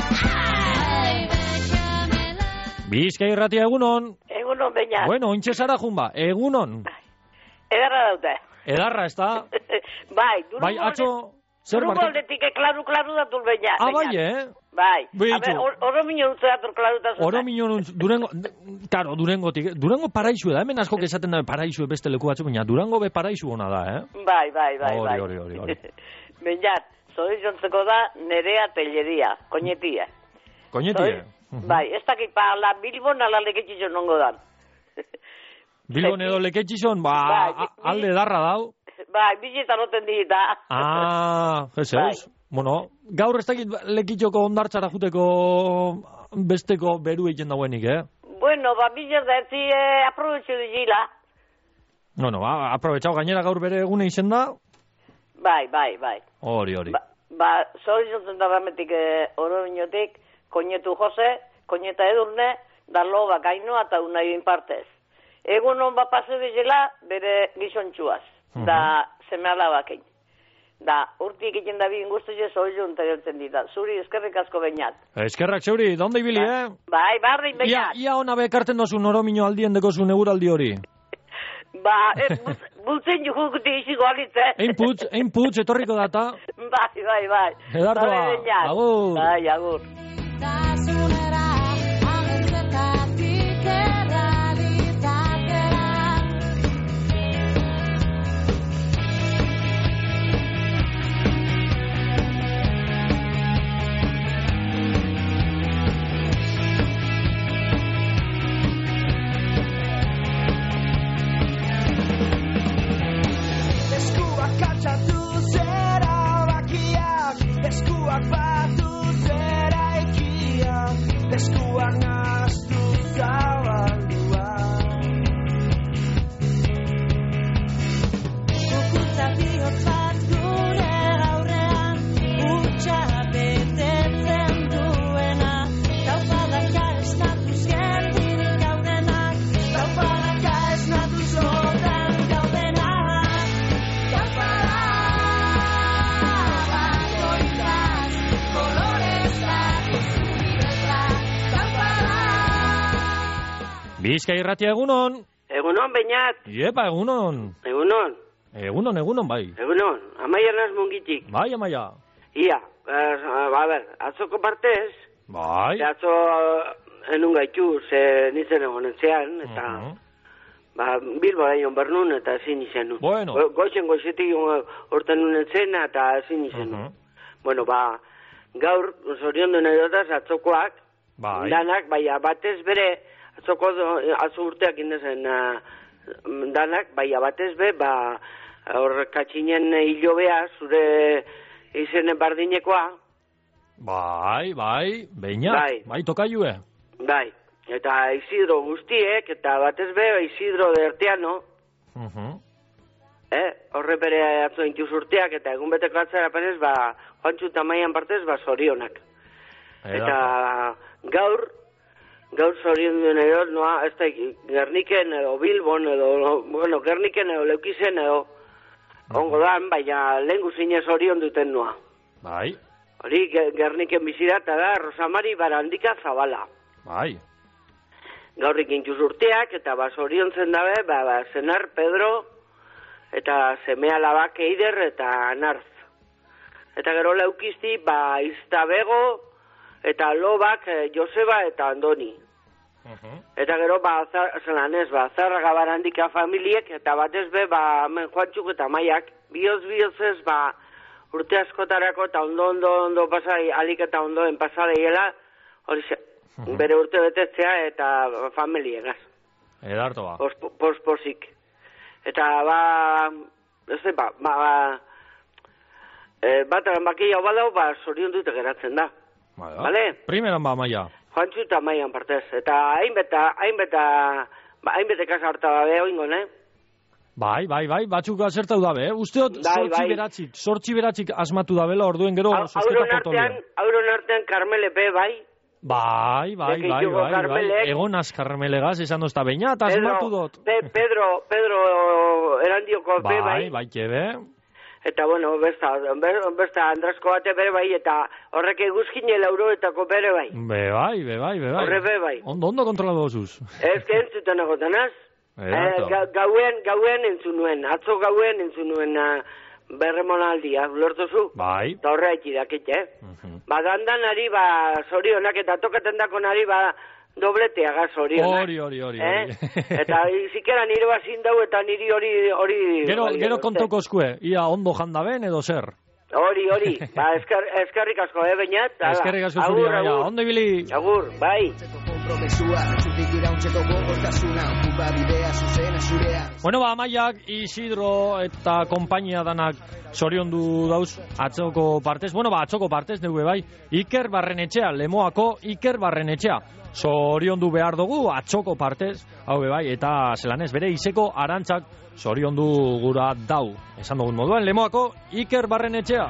[SPEAKER 3] Bizkai Irratia egunon.
[SPEAKER 18] Egunon, baina.
[SPEAKER 3] Bueno, ointxe zara jumba, egunon.
[SPEAKER 18] Edarra daute.
[SPEAKER 3] Edarra, ez da?
[SPEAKER 18] Bai, duru
[SPEAKER 3] bai, atzo...
[SPEAKER 18] Duru moldetik klaru, klaru datul baina.
[SPEAKER 3] Ah, bai, eh?
[SPEAKER 18] Bai.
[SPEAKER 3] Beitu.
[SPEAKER 18] Oro minun utzu datul klaru datul.
[SPEAKER 3] Oro minun utzu, Durango, karo, Durangotik, Durango paraizu da, hemen asko esaten da paraizu beste leku batzu, baina Durango be paraizu ona da, eh?
[SPEAKER 18] Bai, bai, bai, bai.
[SPEAKER 3] Hori, hori, hori.
[SPEAKER 18] Baina, zoi jontzeko da Nerea Telleria, koñetia.
[SPEAKER 3] Koñetia?
[SPEAKER 18] Bai, ez dakit pa la Bilbon ala leketxizon nongo dan.
[SPEAKER 3] Bilbon edo leketxizon, ba, alde darra dau.
[SPEAKER 18] Bai, biletan oten digita.
[SPEAKER 3] Ah, ez ez. Bueno, gaur ez dakit lekitxoko ondartxara juteko besteko beru egiten dauenik, eh?
[SPEAKER 18] Bueno, ba, bilet da etzi eh, aprobetxu digila.
[SPEAKER 3] No, no, ba, aprobetxau gainera gaur bere egune izen da.
[SPEAKER 18] Bai, bai, bai.
[SPEAKER 3] Hori, hori.
[SPEAKER 18] Ba, ba zori zontzen da rametik eh, oro inotik, koñetu Jose, koñeta Edurne, da loba gainoa eta unai inpartez. Egun hon bat pase digela bere gizontxuaz. Da, seme alabakein. Da, urtik egiten da bigin guztu je zoizu unta gertzen dita. Zuri, eskerrik asko bainat.
[SPEAKER 3] Eskerrak, zeuri, donde ibili, eh?
[SPEAKER 18] Bai, barri bainat.
[SPEAKER 3] Ia, ia ona bekarten dozu noromino aldien deko zu neguraldi hori.
[SPEAKER 18] Ba, eh, bultzen jukuti iziko alitze.
[SPEAKER 3] Ein putz, ein putz, etorriko data.
[SPEAKER 18] Bai, bai, bai.
[SPEAKER 3] Edarroa, agur.
[SPEAKER 18] Bai, agur.
[SPEAKER 8] Eskuak batu zera ekia, eskuak naztu zabaldua. Kukuntza bihotzat gure gaurrean, utxa betetzen duena. Taupadaka esnatuz geldirik gaudenak, taupadaka esnatuz gotan gaudenak. Taupada
[SPEAKER 3] Bizkai Irratia egunon.
[SPEAKER 18] Egunon, bainat.
[SPEAKER 3] Iepa, egunon.
[SPEAKER 18] Egunon.
[SPEAKER 3] Egunon, egunon, bai.
[SPEAKER 18] Egunon, amaia naz mungitik.
[SPEAKER 3] Bai, amaia.
[SPEAKER 18] Ia, uh, a ber, atzoko partez.
[SPEAKER 3] Bai.
[SPEAKER 18] Atzo uh, enun gaitu, ze nintzen egonen zean, eta... Uh -huh. Ba, Bilbo gaion bernun, eta zin izen nun.
[SPEAKER 3] Bueno.
[SPEAKER 18] Go, goitzen goizetik horten nunen zena, eta zin izen nun. Uh -huh. Bueno, ba, gaur, zorion duen edotaz, atzokoak,
[SPEAKER 3] bai.
[SPEAKER 18] Danak, baina batez bere, atzoko atzo urteak indezen uh, danak, baina batez be, ba, hor katxinen hilobea, zure izenen bardinekoa.
[SPEAKER 3] Bai, bai, beina, bai, bai tokaiue.
[SPEAKER 18] Bai,
[SPEAKER 19] Eta Isidro guztiek, eta batez be, Isidro de Ertiano,
[SPEAKER 3] Uh-huh.
[SPEAKER 19] eh? Horre bere atzo intuz urteak, eta egun beteko atzera penez, ba, Juantxu eta Maian partez, ba, zorionak. Eta gaur, gaur zorion duen edo, noa, ez da, Gerniken edo Bilbon edo, bueno, Gerniken edo Leukizen edo, ongo dan, baina lehen guzine zorion duten noa.
[SPEAKER 3] Bai.
[SPEAKER 19] Hori, Gerniken bizira, eta da, Rosamari Barandika Zabala.
[SPEAKER 3] Bai.
[SPEAKER 19] Gaurrik intuz urteak, eta ba, zorion zen dabe, ba, ba, Zenar, Pedro, eta semea labak Eider, eta Narz. Eta gero leukizti, ba, Iztabego, eta Lobak, eh, Joseba, eta Andoni.
[SPEAKER 3] Uh-huh.
[SPEAKER 19] Eta gero, ba, zar, zelan ez, ba, Zarraga Barandika familiek, eta batez be, ba, hemen Juantxuk eta Maiak, bioz, bioz ez, ba, urte askotarako, eta ondo, ondo, ondo pasai, alik eta ondoen pasadeiela, hori ze, uh-huh. bere urte betetzea, eta familiegaz.
[SPEAKER 3] Edarto ba.
[SPEAKER 19] Posposik. Eta, ba, ez da, ba, ba, e, bat, bakila badau, ba, zorion dute geratzen da.
[SPEAKER 3] Vale.
[SPEAKER 19] Vale?
[SPEAKER 3] Primeran ba, Maia.
[SPEAKER 19] Juantxu eta Maian partez. Eta hainbeta, hainbeta, ba, hainbete kasa harta dabe, oingo, ne?
[SPEAKER 3] Bai, bai, bai, batzuk azertau dabe, eh? Usteot,
[SPEAKER 19] Bai,
[SPEAKER 3] sortzi
[SPEAKER 19] bai.
[SPEAKER 3] beratzik, sortzi beratzik asmatu dabela, orduen gero,
[SPEAKER 19] Au-
[SPEAKER 3] sosketa
[SPEAKER 19] Auron artean,
[SPEAKER 3] potolio.
[SPEAKER 19] auron artean Karmelepe, bai?
[SPEAKER 3] Bai, bai,
[SPEAKER 19] Beke
[SPEAKER 3] bai,
[SPEAKER 19] jugo
[SPEAKER 3] bai, bai,
[SPEAKER 19] Karmelek.
[SPEAKER 3] egon azkarmelegaz, esan dozta beina, eta asmatu dot.
[SPEAKER 19] Pe, Pedro, Pedro erandioko pe, bai?
[SPEAKER 3] Bai, bai, kebe.
[SPEAKER 19] Eta, bueno, besta, be- besta Andrasko bate bere bai, eta horrek eguzkine lauroetako bere bai.
[SPEAKER 3] Be bai, be bai, be bai.
[SPEAKER 19] Horre be bai.
[SPEAKER 3] Ondo, ondo kontrolatu dozuz.
[SPEAKER 19] Ez que entzuten egotenaz.
[SPEAKER 3] Edato.
[SPEAKER 19] Eh, ga, gauen, gauen entzun nuen, atzo gauen entzun nuen uh, berremonaldia, lortuzu?
[SPEAKER 3] Bai.
[SPEAKER 19] Eta horre haitzi dakit, eh?
[SPEAKER 3] Uh-huh.
[SPEAKER 19] Ba, dandan ari, ba, zorionak, eta tokaten dako nari, ba, dobleteaga zorionak.
[SPEAKER 3] Hori, hori, hori.
[SPEAKER 19] Eh?
[SPEAKER 3] hori.
[SPEAKER 19] Eta zikera nire bazin dau, eta niri hori, hori...
[SPEAKER 3] Gero,
[SPEAKER 19] bai,
[SPEAKER 3] gero
[SPEAKER 19] uste.
[SPEAKER 3] kontoko eskue, ia ondo jandaben edo zer.
[SPEAKER 19] Hori, hori, ba, eskar, eskarrik asko, eh, bainat? Hala.
[SPEAKER 3] Eskerrik asko zuri,
[SPEAKER 19] Agur,
[SPEAKER 3] Maia,
[SPEAKER 19] agur.
[SPEAKER 3] ondo ibili.
[SPEAKER 19] Agur, bai.
[SPEAKER 3] Bueno, ba, Maiak, Isidro eta konpainia danak zoriondu dauz atzoko partez. Bueno, ba, atzoko partez, neue bai. Iker Barrenetxea, Lemoako Iker Barrenetxea. Zoriondu behar dugu atzoko partez, hau be bai, eta zelanez bere izeko arantzak zoriondu gura dau. Esan dugun moduan, Lemoako Iker Barrenetxea.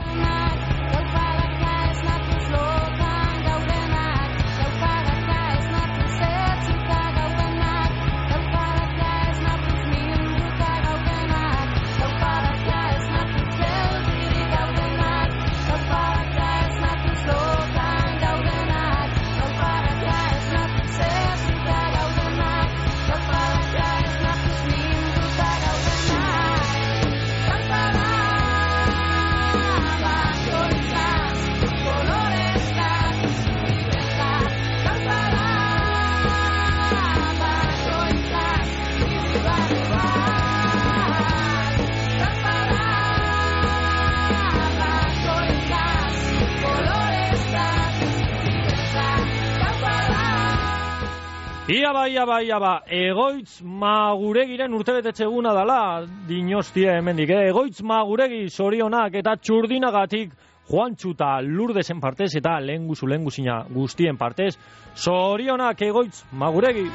[SPEAKER 3] Ia ba, ia ba, ia ba, egoitz maguregiren urtebetetze eguna dala, dinostie hemendik, eh? Egoitz maguregi zorionak eta txurdinagatik Juantxu eta Lurdesen partez eta lehenguzu lehenguzina guztien partez, zorionak egoitz maguregi.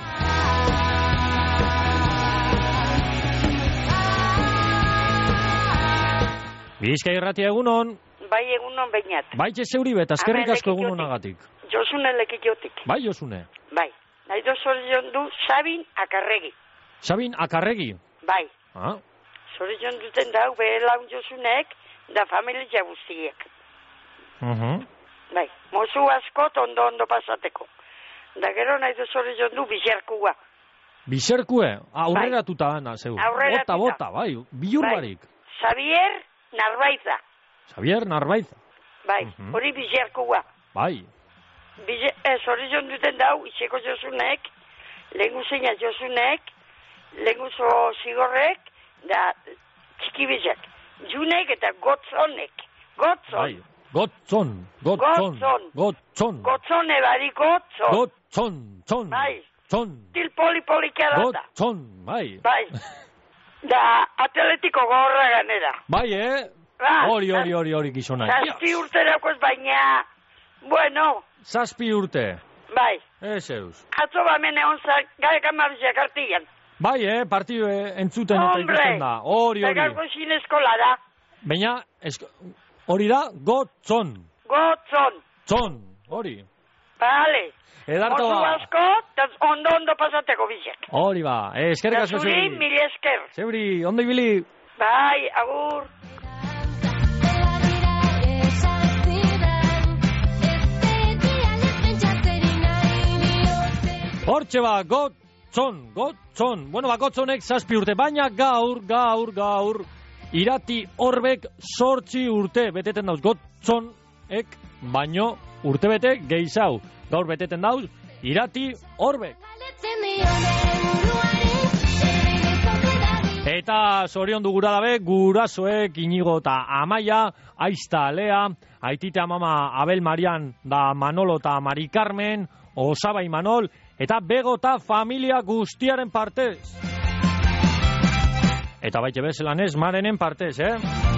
[SPEAKER 3] Bizkai irratia egunon.
[SPEAKER 13] Bai, egunon bainat.
[SPEAKER 3] Baitxe zeuri bet, azkerrik asko egunonagatik.
[SPEAKER 13] Josune lekitiotik.
[SPEAKER 3] Bai, Josune.
[SPEAKER 13] Bai. Nahi do zorion du Sabin Akarregi.
[SPEAKER 3] Sabin Akarregi.
[SPEAKER 13] Bai.
[SPEAKER 3] Ah.
[SPEAKER 13] Zorion duten dau, behe laun Josunek, da familia guztiek.
[SPEAKER 3] Uh-huh.
[SPEAKER 13] Bai. Mozu askot ondo ondo pasateko. Da gero nahi do zorion du bizerkua.
[SPEAKER 3] Bizerkue? Aurreratuta ana, zeu.
[SPEAKER 13] Aurreratuta.
[SPEAKER 3] Bota, bota, bai. Bilurbarik.
[SPEAKER 13] Xavier Narbaiza.
[SPEAKER 3] Xavier Narbaiza.
[SPEAKER 13] Bai.
[SPEAKER 3] Mhm.
[SPEAKER 13] Hori bizerkua.
[SPEAKER 3] Bai.
[SPEAKER 13] Bize, ez, hori joan duten dau, izeko Josunek, lehengu zeina Josunek, lehengu zo zigorrek, da txiki bizek. Junek eta gotzonek. Gotzon.
[SPEAKER 3] Bai. Gotzon. Gotzon.
[SPEAKER 13] Gotzon.
[SPEAKER 3] Gotzon.
[SPEAKER 13] Gotzone bari gotzon.
[SPEAKER 3] Gotzon. Tzon.
[SPEAKER 13] Bai.
[SPEAKER 3] Tzon.
[SPEAKER 13] Til poli poli da.
[SPEAKER 3] Gotzon. Bai.
[SPEAKER 13] Bai. Da atletiko gorra ganera.
[SPEAKER 3] Bai, eh?
[SPEAKER 13] Ba,
[SPEAKER 3] Hori, hori, hori, hori, gizona.
[SPEAKER 13] Zazpi urterako ez baina, bueno,
[SPEAKER 3] Zazpi urte.
[SPEAKER 13] Bai.
[SPEAKER 3] Ez eus.
[SPEAKER 13] Atzo ba mene onzak, gaik amabiziak artian.
[SPEAKER 3] Bai, eh, partidu entzuten eta ikusten da. Hori, hori.
[SPEAKER 13] Hombre, sin eskola da.
[SPEAKER 3] Baina, esko... hori da, gotzon.
[SPEAKER 13] Gotzon.
[SPEAKER 3] Zon, hori.
[SPEAKER 13] Vale.
[SPEAKER 3] Edarto
[SPEAKER 13] Oso
[SPEAKER 3] ba.
[SPEAKER 13] asko, ondo ondo pasateko bizek.
[SPEAKER 3] Hori ba, eh, eskerrik asko
[SPEAKER 13] Zuri,
[SPEAKER 3] zeuri.
[SPEAKER 13] mil esker.
[SPEAKER 3] Zeuri, ondo ibili.
[SPEAKER 13] Bai, agur.
[SPEAKER 3] Hortxe ba, gotzon, gotzon. Bueno, ba, gotzonek zazpi urte, baina gaur, gaur, gaur, irati horbek sortzi urte beteten dauz. Gotzonek, baino urte bete gehizau. Gaur beteten dauz, irati horbek. Eta zorion du gura dabe, gurasoek Inigo eta Amaia, Aizta Alea, Aitite Amama Abel Marian da Manolo eta Mari Carmen, Osaba Imanol, eta Bego eta familia guztiaren partez. Eta baite bezelan ez, Marenen partez, eh?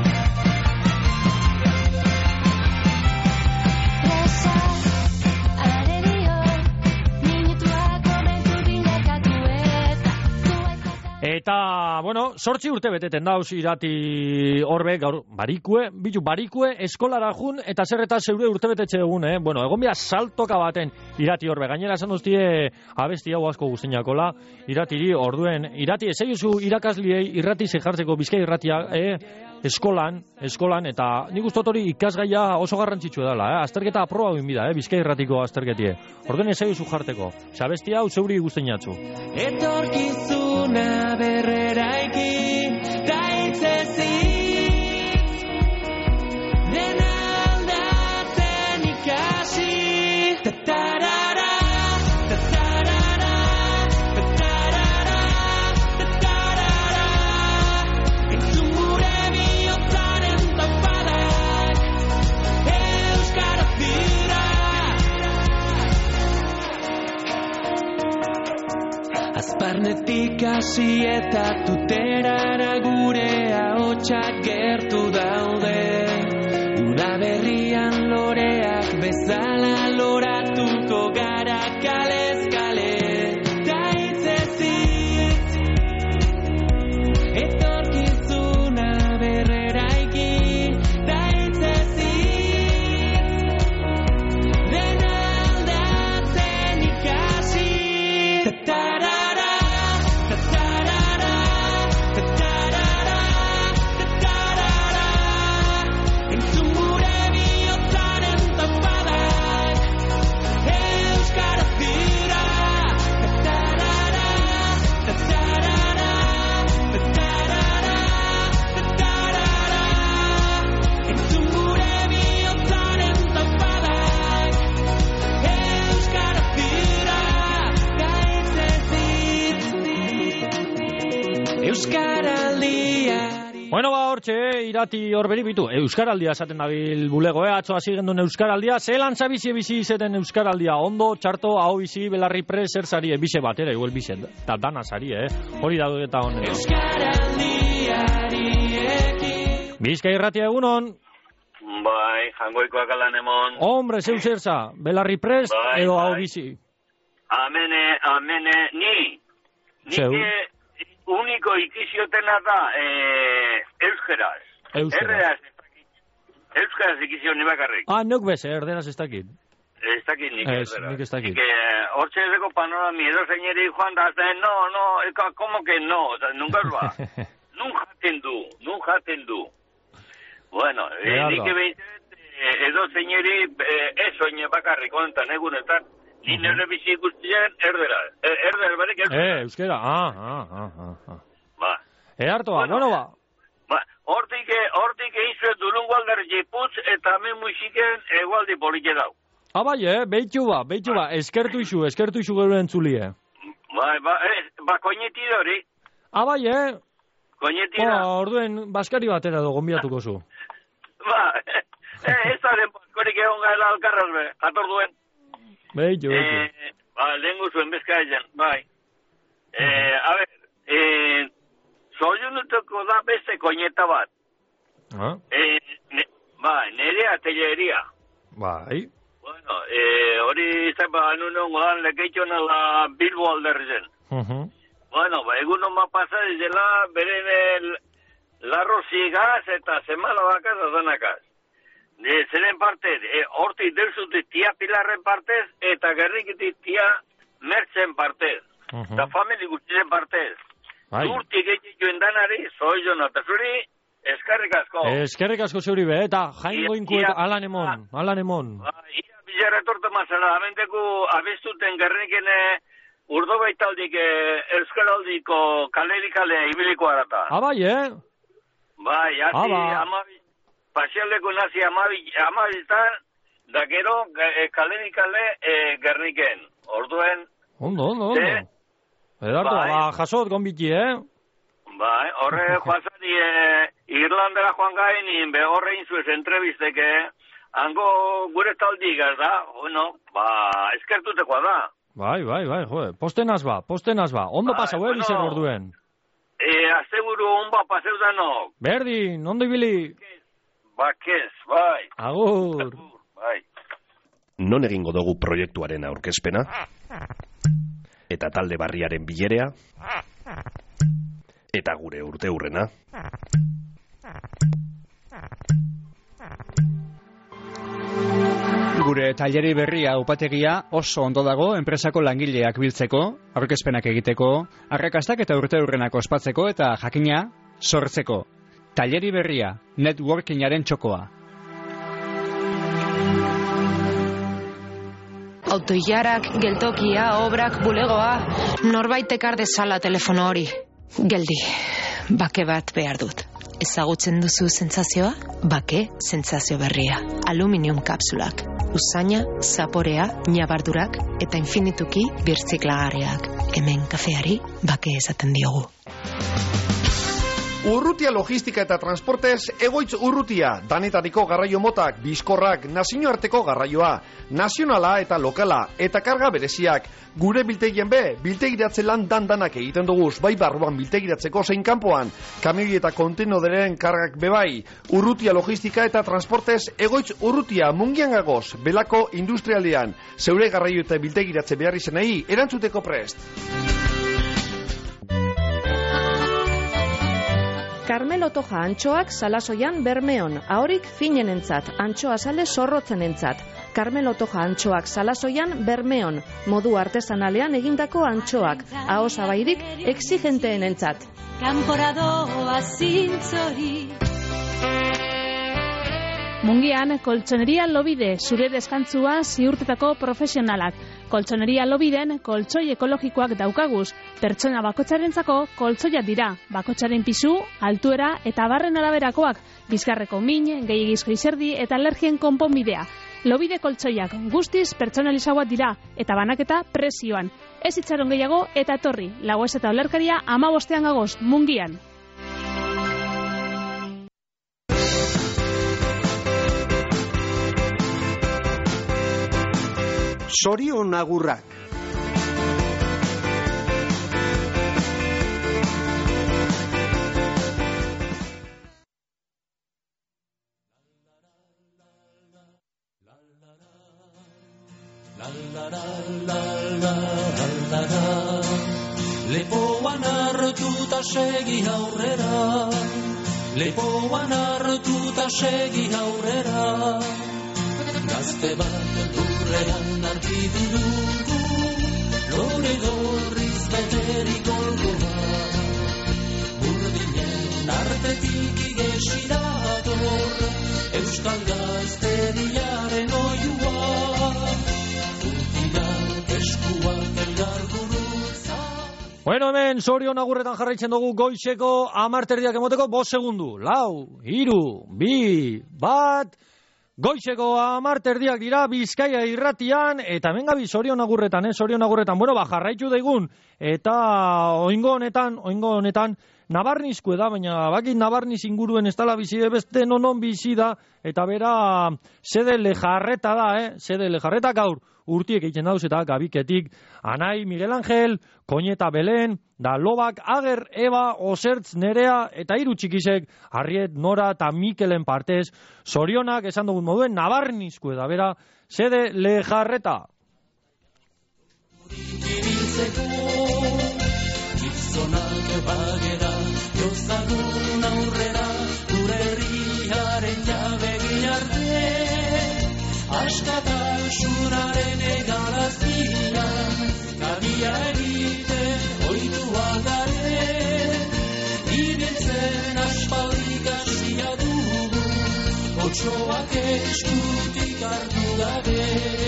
[SPEAKER 3] Eta, bueno, sortzi urte beteten dauz irati horbe, gaur, barikue, bitu barikue, eskolara jun, eta zer eta zeure urte betetxe egun, eh? Bueno, egon bia saltoka baten irati horbe, gainera esan duztie abesti hau asko guztiakola, iratiri, orduen, irati, ezaiguzu irakasliei irrati zehartzeko bizkai irratia, eh? Eskolan, eskolan, eta nik ustot hori ikasgaia oso garrantzitsua dela, eh? Azterketa aproba egin bida, eh? Bizkai irratiko azterketie. Orduen ezaiguzu jarteko, zabesti hau zeuri guztiatzu.
[SPEAKER 20] Etorkizuna berreraiki daitzezit dena aldatzen ikasi tatarara tatarara tatarara tatarara entzun gure bihotzaren taupadak euskaraz dira Azparnetik hasi eta tuterara gure ahotsak gertu daude. Udaberrian loreak bezala loratuko gara kalez kale. Daitzezit etorkizuna berreraiki. Daitzezit dena aldatzen ikasi. Tatara
[SPEAKER 3] Bueno, ba, hortxe, eh, irati horberi bitu. Euskaraldia esaten dabil bulego, eh? Atzo hasi gendun Euskaraldia. Zelan zabizi bizi izeten Euskaraldia. Ondo, txarto, hau bizi, belarri pre, zer zari, bize batera, igual bize, eta dana zari, eh? Hori da eta honen. Bizka irratia egunon.
[SPEAKER 21] Bai, jangoikoak alan emon.
[SPEAKER 3] Hombre, zeu zerza, belarri prest,
[SPEAKER 21] bai,
[SPEAKER 3] edo
[SPEAKER 21] bai.
[SPEAKER 3] hau bizi.
[SPEAKER 21] Amene, amene, ni.
[SPEAKER 3] Zeu.
[SPEAKER 21] Nike uniko ikiziotena da eh, euskeraz.
[SPEAKER 3] Euskeraz.
[SPEAKER 21] Euskaraz ikizio ni bakarrik.
[SPEAKER 3] Ah, neuk beze, erderaz ez dakit.
[SPEAKER 21] Ez dakit nik
[SPEAKER 3] Ez,
[SPEAKER 21] erderaz.
[SPEAKER 3] nik ez dakit.
[SPEAKER 21] Que hortxe ezeko panorami edo zeineri joan da, hasta, no, no, eka, como que no, o sea, nunca ba. Nun jaten du, nun jaten du. Bueno, eh,
[SPEAKER 3] Beharda.
[SPEAKER 21] nik ebeitzet, eh, edo zeineri eh, ez oine bakarrik ontan egunetan, ni nire bizi guztien erderaz. Eh, erderaz barik euskera.
[SPEAKER 3] Eh, euskera, ah, ah, ah, ah, ah.
[SPEAKER 21] Ba.
[SPEAKER 3] E harto ba, bueno ba.
[SPEAKER 21] Ba, hortik, hortik egizu durungo aldar jeputz eta hemen musiken egualdi polike dau.
[SPEAKER 3] Ah, bai, eh, behitu ba, behitu ba, eskertu isu, eskertu isu gero entzulie.
[SPEAKER 21] Ba, ba, eh, ba koñeti dori,
[SPEAKER 3] Ah, bai, eh.
[SPEAKER 21] koñeti
[SPEAKER 3] Ba,
[SPEAKER 21] da.
[SPEAKER 3] orduen baskari batera do gombiatuko zu.
[SPEAKER 21] Ba, eh, ez da den baskorik egon gaela alkarraz be, jator duen.
[SPEAKER 3] Behitu, behitu.
[SPEAKER 21] Eh, ba, lehen guzuen bezkaetan, bai. Eh, a ver, eh, zoiunuteko da beste koñeta bat.
[SPEAKER 3] Ah,
[SPEAKER 21] Eh, ne, ba, nerea telleria.
[SPEAKER 3] bai.
[SPEAKER 21] Bueno, eh, hori izan ba, anunen godan lekeitxo nala Bilbo alderri zen. Bueno, ba, egun hon bat pasa dizela, beren el, larro zigaz eta zemala bakaz adanakaz. De, zeren partez, e, hortik delzutik tia Pilarren partez, eta gerrikitik tia Mertzen partez. Eta famili guztiren partez. Zurtik egin joen danari, zoi jona, eta zuri, eskerrik asko.
[SPEAKER 3] Eskerrik asko zuri be, eta jaingo inkuet alan emon, alan emon.
[SPEAKER 21] Ia bizarra etortu mazala, amenteko abestuten gernikene urdo baitaldik euskaraldiko kalerikale ibiliko arata.
[SPEAKER 3] Ah, bai, eh?
[SPEAKER 21] Bai, hasi amabi, pasialeko nazi amabi, amabitan, da gero kalerikale gerniken. Orduen...
[SPEAKER 3] Ondo, ondo, ondo. Edarto, ba, jasot, gonbiti, eh?
[SPEAKER 21] Bai, horre joazari Irlandera joan gainin, be horre inzuez entrevisteke, hango gure taldigaz da, bueno, ba, eskertutekoa da.
[SPEAKER 3] Bai, bai, bai, jode, postenaz ba, postenaz ba. Ondo pasau, eh, bizer orduen.
[SPEAKER 21] E, azteguru onba paseu danok.
[SPEAKER 3] Berdin, ondo ibili.
[SPEAKER 21] Bakez, bai.
[SPEAKER 3] Agur.
[SPEAKER 21] Bai.
[SPEAKER 17] Non egingo dugu proiektuaren aurkezpena? Eta talde barriaren bilerea? Eta gure urte hurrena?
[SPEAKER 12] Gure taileri berria upategia oso ondo dago enpresako langileak biltzeko, aurkezpenak egiteko, arrakastak eta urte hurrenak ospatzeko eta jakina sortzeko. Taileri berria, networkingaren txokoa.
[SPEAKER 16] Autoilarak, geltokia, obrak, bulegoa, norbait ekar dezala telefono hori. Geldi, bake bat behar dut. Ezagutzen duzu sentsazioa? Bake sentsazio berria. Aluminium kapsulak. Usaina, zaporea, ñabardurak eta infinituki birziklagarriak. Hemen kafeari bake esaten diogu.
[SPEAKER 1] Urrutia logistika eta transportez egoitz urrutia, danetariko garraio motak, bizkorrak, nazioarteko garraioa, nazionala eta lokala, eta karga bereziak. Gure biltegien be, biltegiratze lan dandanak egiten duguz, bai barruan biltegiratzeko zein kanpoan, kamioi eta kontenoderen kargak bebai. Urrutia logistika eta transportez egoitz urrutia, mungian gagoz, belako industrialdean, zeure garraio eta biltegiratze behar izenei, erantzuteko prest.
[SPEAKER 9] Carmelo Toja antxoak Salasoian Bermeon, ahorik finenentzat, antxoa sale zorrotzenentzat. Carmelo Toja antxoak Salasoian Bermeon, modu artesanalean egindako antxoak, ahosabairik exigenteenentzat.
[SPEAKER 8] Kanporadoa zintzori.
[SPEAKER 11] Mungian, koltsoneria Lobide, zure deskantzua ziurtetako profesionalak. Koltsoneria Lobiden, koltsoi ekologikoak daukaguz. Pertsona bakotxarentzako koltsoiak dira. Bakotxaren pisu, altuera eta barren araberakoak. Bizkarreko min, gehiagizko izerdi eta alergien konponbidea. Lobide koltsoiak guztiz pertsonalizauak dira eta banaketa prezioan. Ez itxaron gehiago eta etorri. Lagoez eta olerkaria hamabostean gagoz, Mungian.
[SPEAKER 4] Zorion agurrak.
[SPEAKER 20] Lepoan hartuta segi aurrera, lepoan hartuta segi aurrera. Gazte bat lurrean argitu dugu, lore gorriz beterik olgoa. Burdinen artetik igesidator, euskal gazteriaren oiua. Utirak eskuak elgar gurutza.
[SPEAKER 3] Bueno, hemen, zorion agurretan jarraitzen dugu goizeko amarterdiak emoteko, bost segundu. Lau, hiru, bi, bat... Goizeko amarterdiak dira Bizkaia irratian, eta hemen gabi zorion agurretan, eh, zorion agurretan. Bueno, ba, jarraitu daigun, eta oingo honetan, oingo honetan, nabarnizko da, baina bakit nabarniz inguruen ez dala bizi, beste nonon bizi da, eta bera sede lejarreta da, eh? Sede lejarreta gaur, urtiek egiten dauz eta gabiketik, Anai, Miguel Angel, Koñeta Belen, da Lobak, Ager, Eba, Osertz, Nerea, eta hiru txikisek, Arriet, Nora eta Mikelen partez, zorionak, esan dugun moduen, nabarnizko da, bera, sede lejarreta.
[SPEAKER 20] Gizonak bagera, jozagun aurrera, gure herriaren jabegin arte, askatasunaren egalazkian, kabia egite oitu aldare, ibiltzen aspaldik hasia dugu, otsoak eskutik hartu gabe.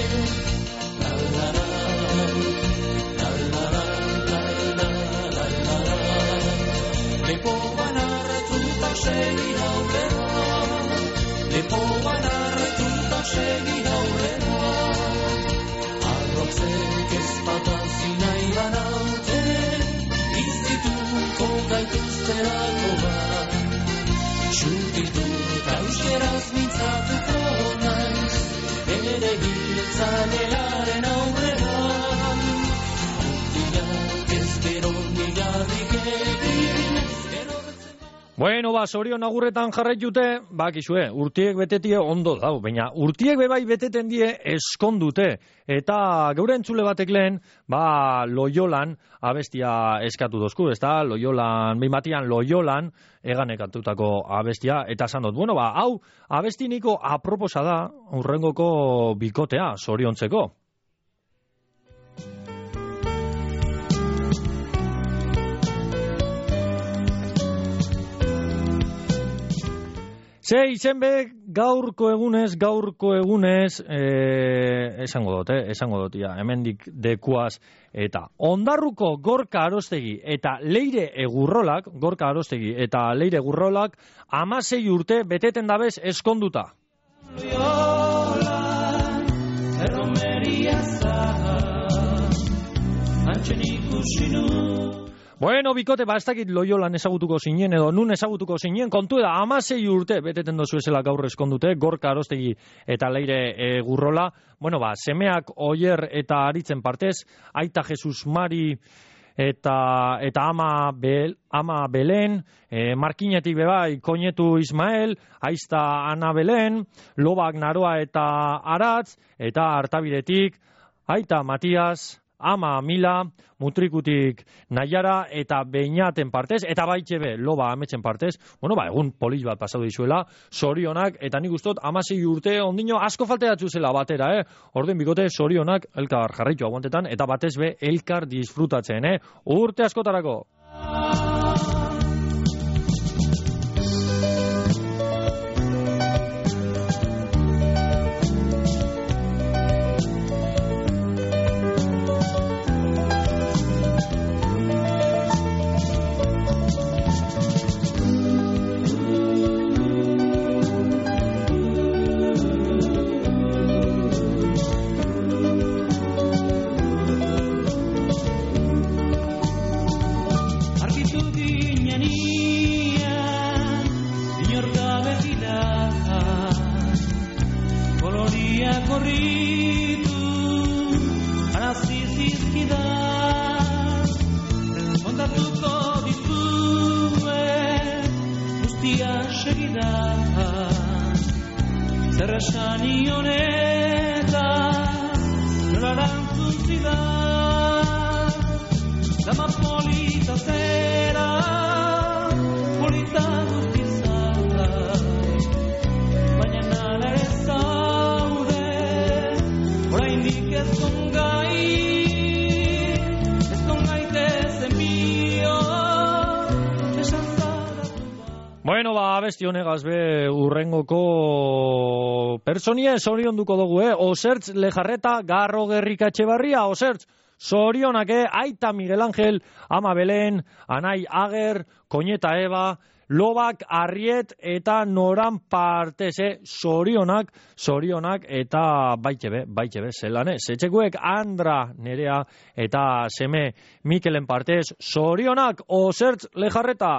[SPEAKER 20] Lepoan hartuta segi aurrera, lepoan hartuta segi aurrera, arrotzek ez patazi nahi banaute, izituko gaituzterako bat, txutitu eta euskeraz mintzatuko naiz, ere giltzalearen aurrera, urtiak ez bero nigarrik egin.
[SPEAKER 3] Bueno, ba, Sorion agurretan jarraitute, bakizue, urtiek betetie ondo dau, baina urtiek bebai beteten die eskondute, eta geure entzule batek lehen, ba, Loiolan abestia eskatu dozku, ezta, Loiolan, behin Loiolan, eganek antutako abestia, eta esan dut, bueno, ba, hau, abestiniko aproposa da, urrengoko bikotea, Soriontzeko. Ze izenbe gaurko egunez, gaurko egunez, eh, esango dut, eh, esango dut, ja, hemendik dekuaz, eta Ondarruko Gorka Arostegi eta Leire Egurrolak, Gorka Arostegi eta Leire Egurrolak, amasei urte beteten dabez eskonduta. Bueno, bikote, ba, ez dakit Loiolan ezagutuko zinen, edo nun ezagutuko zinen, kontu da, amasei urte beteten dozu ezela gaur eskondute, Gorka Arostegi eta Leire Egurrola. Bueno, ba, semeak Oier eta Aritzen partez, aita Jesus Mari eta, eta ama, Bel, ama Belen, e, Markinetik bebai, Koñetu Ismael, aizta Ana Belen, Lobak Naroa eta Aratz, eta Artabiretik, aita Matias, ama Mila, Mutrikutik Naiara eta Beinaten partez, eta baitxe be, Loba ametxen partez, bueno, ba, egun polis bat pasatu dizuela, Sorionak, eta nik ustot, amasei urte ondino asko falteatzu zela batera, eh? Orden bikote, Sorionak elkar jarraitu aguantetan, eta batez be, elkar disfrutatzen, eh? Urte askotarako! Bueno, ba, abesti honegaz be urrengoko personie sorionduko dugu, eh? Osertz Lejarreta, Garro Gerrika Etxebarria, Osertz, sorionak, eh? Aita Miguel Angel, ama Belen, Anai Ager, Koñeta Eba, Lobak, Arriet eta Noran partez, eh? Sorionak, sorionak eta baitxe be, baitxe be, zelan, eh? Zetxekuek Andra Nerea eta seme Mikelen partez, sorionak, Osertz Lejarreta.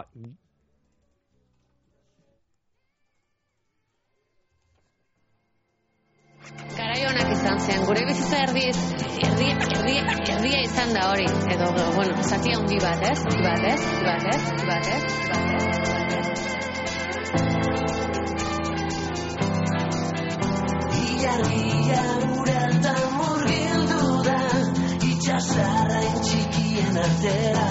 [SPEAKER 6] Garai honak izan zen, gure bizitza erdiz, erdi, erdi, erdia izan da hori, edo, bueno, zati handi bat, ez? Bat, ez? Bat, ez? Bat, ez? Bat, ez?
[SPEAKER 20] Ilargia uraltan murgildu da, itxasarrain txikien artera,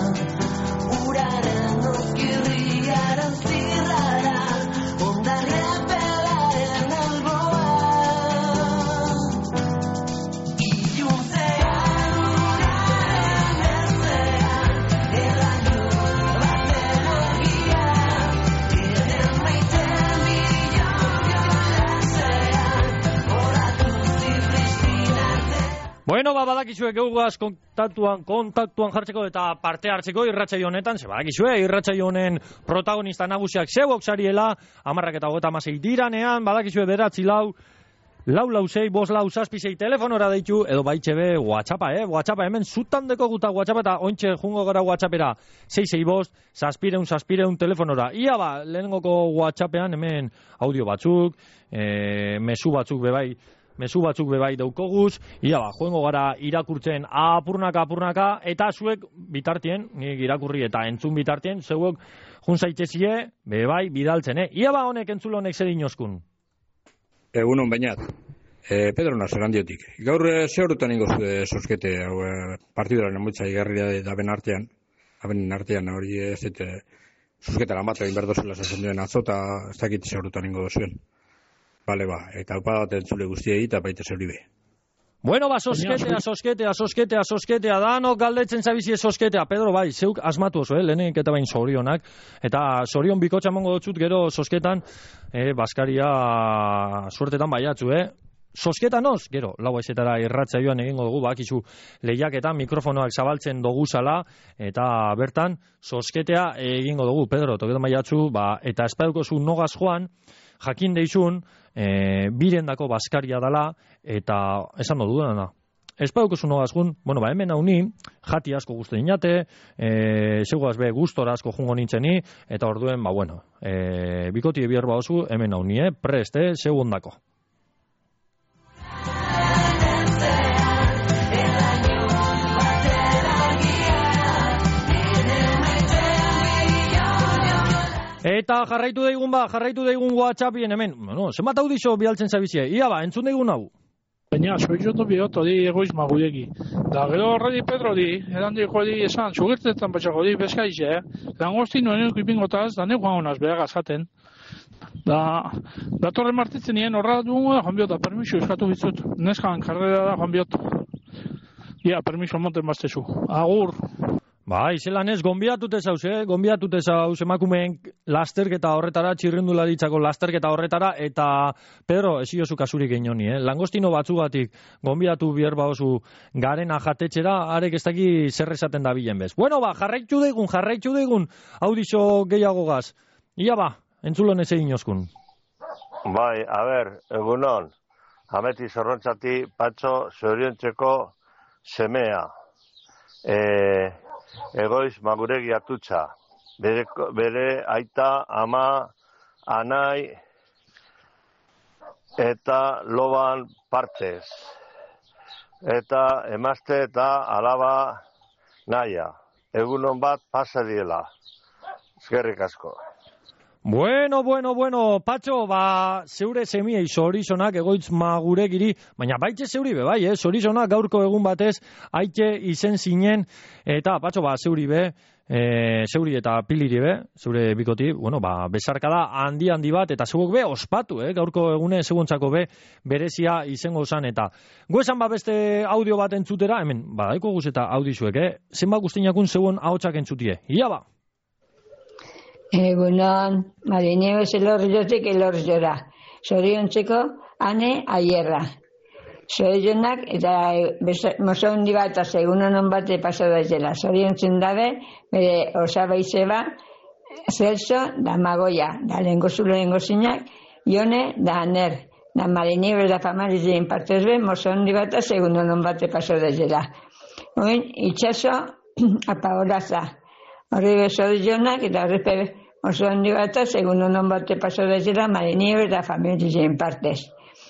[SPEAKER 20] uraren oskirriaren zirrara, ondarre pelaren alboa. Iluntzean uraren ertzean, erraio bat egogia, eren maite
[SPEAKER 3] Bueno, ba, badakizue geugaz kontaktuan, kontaktuan jartzeko eta parte hartzeko irratsaio honetan, ze badakizue irratsaio honen protagonista nagusiak zeuok sariela, hamarrak eta hogeita hamasei diranean, badakizue bederatzi lau, lau lau sei, bost lau zazpi sei telefonora deitu, edo baitxe be, WhatsAppa, eh? WhatsAppa, hemen zutan deko guta WhatsAppa eta ointxe jungo gara WhatsAppera, sei sei bost, zazpireun, zazpireun telefonora. Ia ba, lehenengoko WhatsAppean hemen audio batzuk, e, mezu batzuk bebai, mezu batzuk bebai daukoguz, ia ba, joengo gara irakurtzen apurnaka apurnaka, eta zuek bitartien, nik irakurri eta entzun bitartien, zeuek jun zaitzezie, bebai bidaltzen, eh? Ia ba, honek entzul honek zer inoskun.
[SPEAKER 22] Egunon bainat, e, Pedro Nazorandiotik. Gaur e, ze horretan ingo zuen soskete, hau, e, partidaren emotza igarria da ben artean, aben artean hori ez dut, sosketa lan bat egin behar dozula zazen duen atzota, ez dakit ze horretan ingo zuen. Bale ba, eta upa bat entzule guztiei eta baita zeuri be.
[SPEAKER 3] Bueno, ba, sosketea, sosketea, sosketea, sosketea, danok galdetzen zabizie sosketea. Pedro, bai, zeuk asmatu oso, eh? Lehenik eta bain sorionak. Eta sorion bikotxa mongo dotzut gero sosketan, eh, Baskaria suertetan baiatzu, eh? Sosketan oz, gero, lau aizetara irratza joan egingo dugu, bakizu lehiaketan mikrofonoak zabaltzen doguzala, eta bertan, sosketea egingo dugu, Pedro, toketan baiatzu, ba, eta espaukozu nogaz joan, jakin deizun, e, birendako Baskaria dala, eta esan dodu dena. Espaukozu nogaz jun, bueno, ba, hemen hauni, jati asko guzti dinate, e, seguaz be gustora asko jungo nintzeni, eta orduen, ba, bueno, e, bikoti ebierba osu, hemen hauni, eh, preste, segundako. Eta jarraitu daigun ba, jarraitu daigun WhatsAppien hemen. Bueno, zenbat audizo bialtzen zabizie. Ia ba, entzun daigun hau.
[SPEAKER 7] Baina, soizotu bihot hori egoizma gudeki. Da, gero horredi Pedro di, edan diko di esan, sugertetan batxako di bezkaize, eh? Langosti noen ekipingotaz, da neko honaz behar gazaten. Da, datorren martitzen nien horra dugu da, joan bihot, da, permiso eskatu bizut. Neskan, karrera da, joan bihot. Ia, permiso monten baztezu. Agur.
[SPEAKER 3] Ba, izelan ez, gonbiatute zauz, eh? Gonbiatute zauz emakumeen lasterketa horretara, txirrindularitzako lasterketa horretara, eta Pedro, ezi oso kasurik einoni, eh? Langostino batzu batik gonbiatu bierba oso garena jatetxera, arek ez daki zer esaten da bilen bez. Bueno, ba, jarraitu daigun, jarraitu daigun, audizo gehiago gaz. Ia ba, entzulon ez egin oskun.
[SPEAKER 23] Bai, a ber, egunon, ameti zorrontzati patxo zoriontzeko semea. Eh... Egoiz maguregi atutxa, bere, bere aita, ama, anai, eta loban partez, eta emazte eta alaba naia. Egunon bat pasa diela. Eskerrik asko.
[SPEAKER 3] Bueno, bueno, bueno, Patxo, ba, zeure semiei zorizonak egoitz maguregiri, baina baitxe zeuri be, bai, eh? Zorizonak gaurko egun batez, aitxe izen zinen, eta Patxo, ba, zeuri be, e, zeuri eta piliri be, zeure bikoti, bueno, ba, besarkada handi handi bat, eta zeuok be, ospatu, eh? Gaurko egune zegontzako be, berezia izango zan, eta guesan ba beste audio bat entzutera, hemen, ba, daiko guz eta audizuek, eh? Zenba guztinakun zeuen ahotsak entzutie, ia ba!
[SPEAKER 24] Egunon, marineo ez elorriotik elorriora. Zoriontzeko, ane aierra. Zorionak eta mozo hundi bat, egunon hon bate pasada ezela. Zoriontzen dabe, bere osaba izeba, Celso da Magoia, da lehengo zu lehengo zinak, Ione da Aner, da Marinibel da Famalizien partez ben, mozo handi bat, segundo non bate paso da zela. Oin, itxaso, apaolaza. Horri beso dizionak, eta horrepe mozo handi bat, segundo non bate paso da zela, Marinibel da Famalizien partez.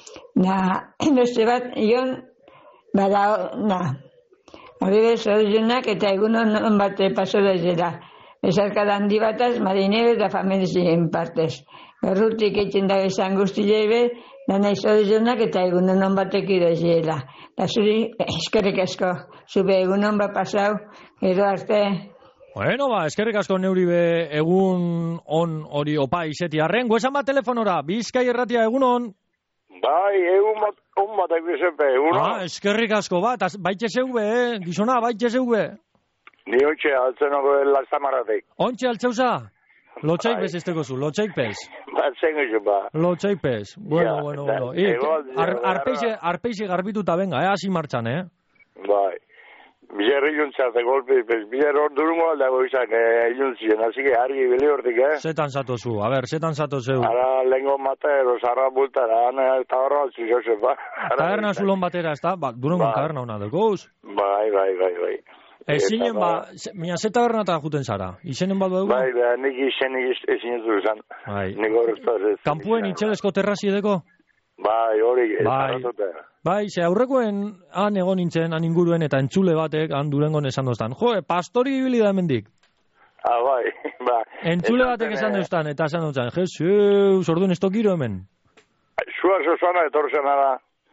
[SPEAKER 24] Da, beste bat, ion, bada, na, horri beso dizionak, eta eguno non bate paso da zela. Ezarkada handi bataz, Marinibel da Famalizien partez. Berrutik egiten da esan guztilei be, da nahi zodizonak eta egunon hon batek idaziela. Da zuri, eskerrik asko, zube egunon bat pasau, gero arte.
[SPEAKER 3] Bueno, ba, eskerrik asko neuri be egun on hori opa izeti arren. Guesan bat telefonora, Bizkai Irratia egunon.
[SPEAKER 2] Bai, egun bat, on batek bizepe, egunon.
[SPEAKER 3] Ah, eskerrik asko bat, baitxe zeube, eh, gizona, baitxe zeube.
[SPEAKER 2] Ni ontxe, altzenoko lastamaratek.
[SPEAKER 3] Ontxe altzeuza? Lotxaik bez esteko zu, lotxaik bez.
[SPEAKER 2] Bat zengu zu, ba.
[SPEAKER 3] Lotxaik bez. Bueno, ja, bueno, bueno. Arpeixe, arpeixe garbituta benga, eh, hasi martxan, eh?
[SPEAKER 2] Bai. Bizarri juntzate golpe, bizarri hor durungo aldago izan, eh, juntzien, así que argi bili hortik, eh?
[SPEAKER 3] Zetan zato zu, a ber, zetan zato zeu.
[SPEAKER 2] Ara, lengo matero, zarra bultara, ana, taberna altzu jose, ba.
[SPEAKER 3] Taberna zulon batera, ez da? Ba, durungo taberna hona dukoz.
[SPEAKER 2] Bai, bai, bai, bai.
[SPEAKER 3] Ezinen ba, mina ze tabernata juten zara? Izenen bat dugu?
[SPEAKER 2] Bai, bai, nik izenik ezinen zu izan.
[SPEAKER 3] Bai.
[SPEAKER 2] Nik horretaz ez.
[SPEAKER 3] Kampuen itxelezko terrazi edeko?
[SPEAKER 2] Bai, hori, ez
[SPEAKER 3] bai. Bai, ze aurrekoen han egon nintzen, han inguruen, eta entzule batek, han durengon esan doztan. Jo, pastori ibili da hemendik.
[SPEAKER 2] Ah, bai, bai.
[SPEAKER 3] Entzule batek esan doztan, eta esan doztan, Jesus, orduan ez tokiro hemen.
[SPEAKER 2] Zua zozana etorzen ara.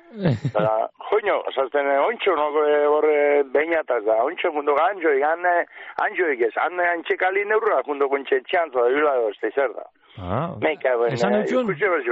[SPEAKER 2] Da, joño, zazten, ontsu noko horre behinataz da, ontsu mundu ganjoi, gane, anjoi gez, ane antxekali neurra, junto kontxe txantza da, bila da, este zer da.
[SPEAKER 3] Ah,
[SPEAKER 2] Meika, ben,
[SPEAKER 3] esan eutxun?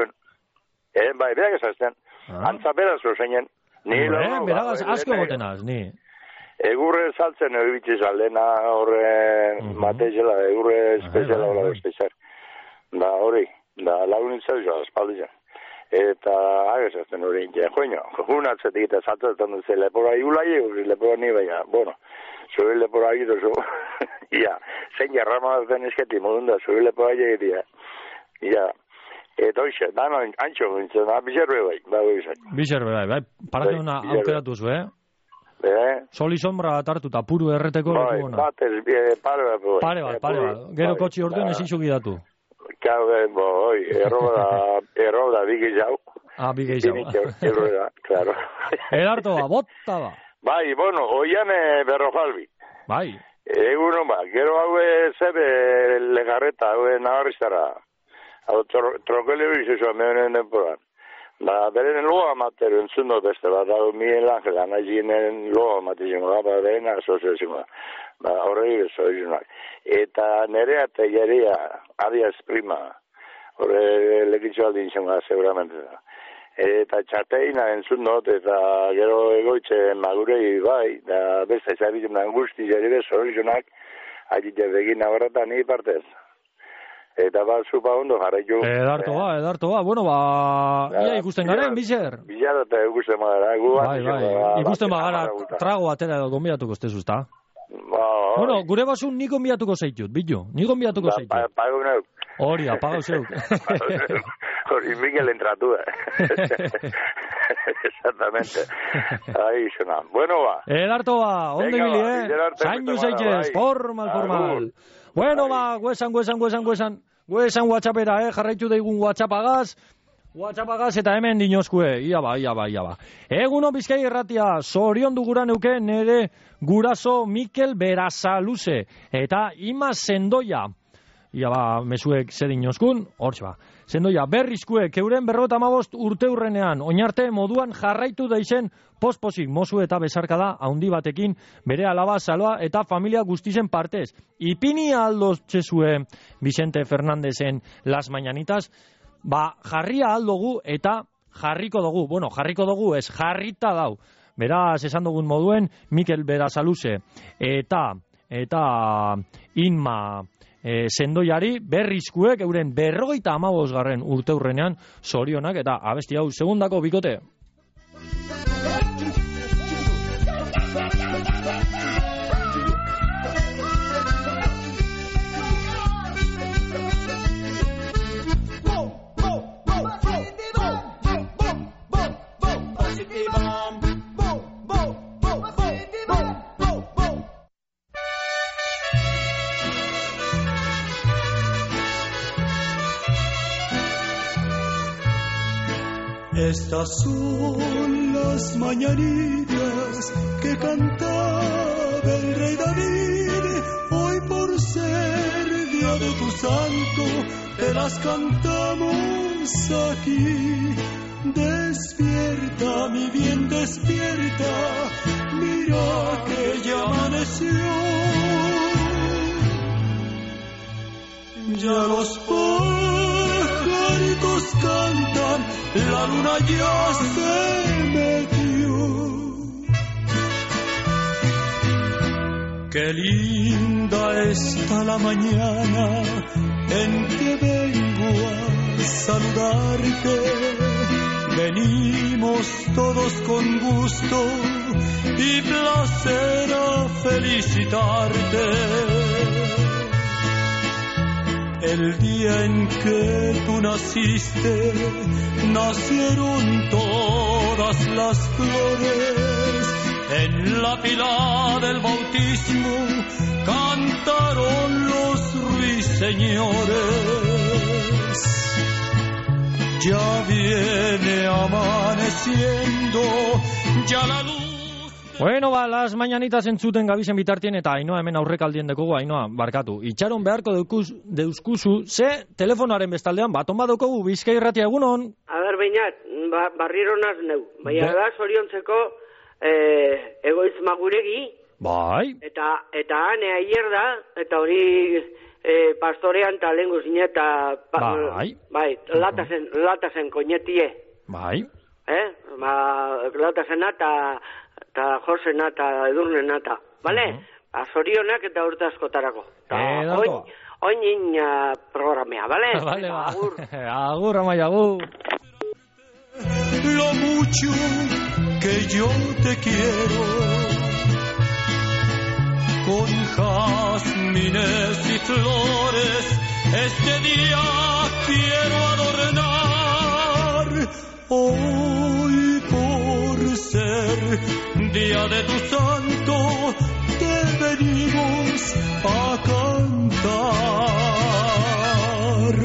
[SPEAKER 2] Eh, bai, berak ezazten, antza beraz ozeinen.
[SPEAKER 3] Ni lo, berak asko gotenaz, ni.
[SPEAKER 2] Egurre saltzen egitziz aldena, horre matezela, egurre espeziala hola beste zer. Da, hori, da, lagunitza joa, espaldizan. Eta agazazten hori intia, joño, junatzetik eta zatzatzen duze lepora iulai, lepora ni baina, bueno, zure lepora egitu zu, ia, zein jarrama daten esketi modunda, zure lepora egitia, ia, eta hoxe, dano, antxo gintzen, bizerbe bai, bai, bai,
[SPEAKER 3] bizerbe bai, bai, parate una aukeratu zu, eh?
[SPEAKER 2] Eh?
[SPEAKER 3] Soli sombra tartuta, puru erreteko
[SPEAKER 2] bai, batez, pare bat, bai.
[SPEAKER 3] Pare bat, pare bat, gero kotxi orduen ezin zugidatu.
[SPEAKER 2] Claro, oi, erroba, erroba bigi jau.
[SPEAKER 3] Ah, bigi jau.
[SPEAKER 2] Erroba, claro.
[SPEAKER 3] Edarto ba, botta ba.
[SPEAKER 2] Bai, bueno, oian berrojalbi.
[SPEAKER 3] Bai.
[SPEAKER 2] Eguno ba, gero haue zebe legarreta, haue nagarriztara. Hau trokele bizuzua mehenen denporan. Da, beren loa matero entzun dut beste bat, hau Miguel Ángel, anaginen loa matizimo, ba, beren asoziazimo. Ba, horregi bezo izunak. Eta nerea tegeria, adiaz prima, horre lekitzu aldin zenga, seguramente da. Eta txateina entzun dut, eta gero egoitze magurei bai, da beste zabitzen angusti jari bezo izunak, agite begin nabarrata ni partez. Eta bat zupa ondo jarraitu.
[SPEAKER 3] Edarto ba, edarto ba, bueno ba, ia ikusten garen, bizer?
[SPEAKER 2] Bizar eta ikusten bagara.
[SPEAKER 3] Bai, bai, ikusten bagara, trago atera edo gombiatuko estezu, ezta? Bueno, gure basun ni gombiatuko zeitut, bitu, ni gombiatuko zeitut.
[SPEAKER 2] Pago neuk.
[SPEAKER 3] Hori, apagau zeuk.
[SPEAKER 2] Hori, Miguel entratu, eh? Exactamente. Ahí suena. Bueno, va.
[SPEAKER 3] Edarto ba, onde bili, eh? Zainu zeitez, formal, formal. Bueno, ba, guesan, guesan, guesan, guesan, guesan WhatsAppera, eh, jarraitu daigun WhatsAppagaz, WhatsAppagaz eta hemen dinozkue, ia ba, ia ba, ia ba. Eguno Bizkai Irratia, zorion dugura neuke nere guraso Mikel Berasaluze, eta Ima Sendoia, ia ba, mesuek ze dinozkun, hortxe ba. Sendoia, berrizkuek, euren berrota amabost urte urrenean, oinarte moduan jarraitu daizen posposik, mozu eta besarkada haundi batekin, bere alaba, saloa eta familia guztizen partez. Ipini aldo txezue Vicente Fernandezen Las Mañanitas, ba, jarria aldogu eta jarriko dugu, bueno, jarriko dugu ez, jarrita dau. Beraz, esan dugun moduen, Mikel Berasaluze eta, eta Inma E, sendoiari berrizkuek euren berrogeita amabosgarren urte urrenean zorionak eta abesti hau segundako bikote.
[SPEAKER 20] Estas son las mañanitas que cantaba el rey David. Hoy por ser día de tu santo, te las cantamos aquí. Despierta, mi bien, despierta, mira que ya amaneció. Ya los pajaritos cantan, la luna ya se metió. Qué linda está la mañana en que vengo a saludarte. Venimos todos con gusto y placer a felicitarte. El día en que tú naciste, nacieron todas las flores. En la pila del bautismo cantaron los ruiseñores. Ya viene amaneciendo, ya la luz.
[SPEAKER 3] Bueno, ba, las mañanitas entzuten gabizen bitartien eta Ainoa hemen aurrekaldien dekogu, Ainoa, barkatu. Itxaron beharko deukuz, deuskuzu, ze telefonoaren bestaldean, baton badokogu, Bizkai Irratia, egunon?
[SPEAKER 19] A ber, bainat, ba, barriro naz neu. Baina da, soriontzeko eh, egoizma guregi.
[SPEAKER 3] Bai.
[SPEAKER 19] Eta, eta ane aier da, eta hori eh, pastorean eta lengu zine, eta... Pa,
[SPEAKER 3] bai.
[SPEAKER 19] Bai, latazen, latazen koñetie.
[SPEAKER 3] Bai.
[SPEAKER 19] Eh? Ba, latasena eta... eta Josena eta Edurnena eta, bale? Uh -huh. Azorionak eta urte askotarako.
[SPEAKER 3] Eh,
[SPEAKER 19] oin, oin uh, programea, bale?
[SPEAKER 3] Vale, ba. Agur. Agur, amai, agur.
[SPEAKER 20] Lo mucho que yo te quiero, con jazmines y flores, este día quiero adornar. Hoy por ser día de tu santo, te venimos a cantar.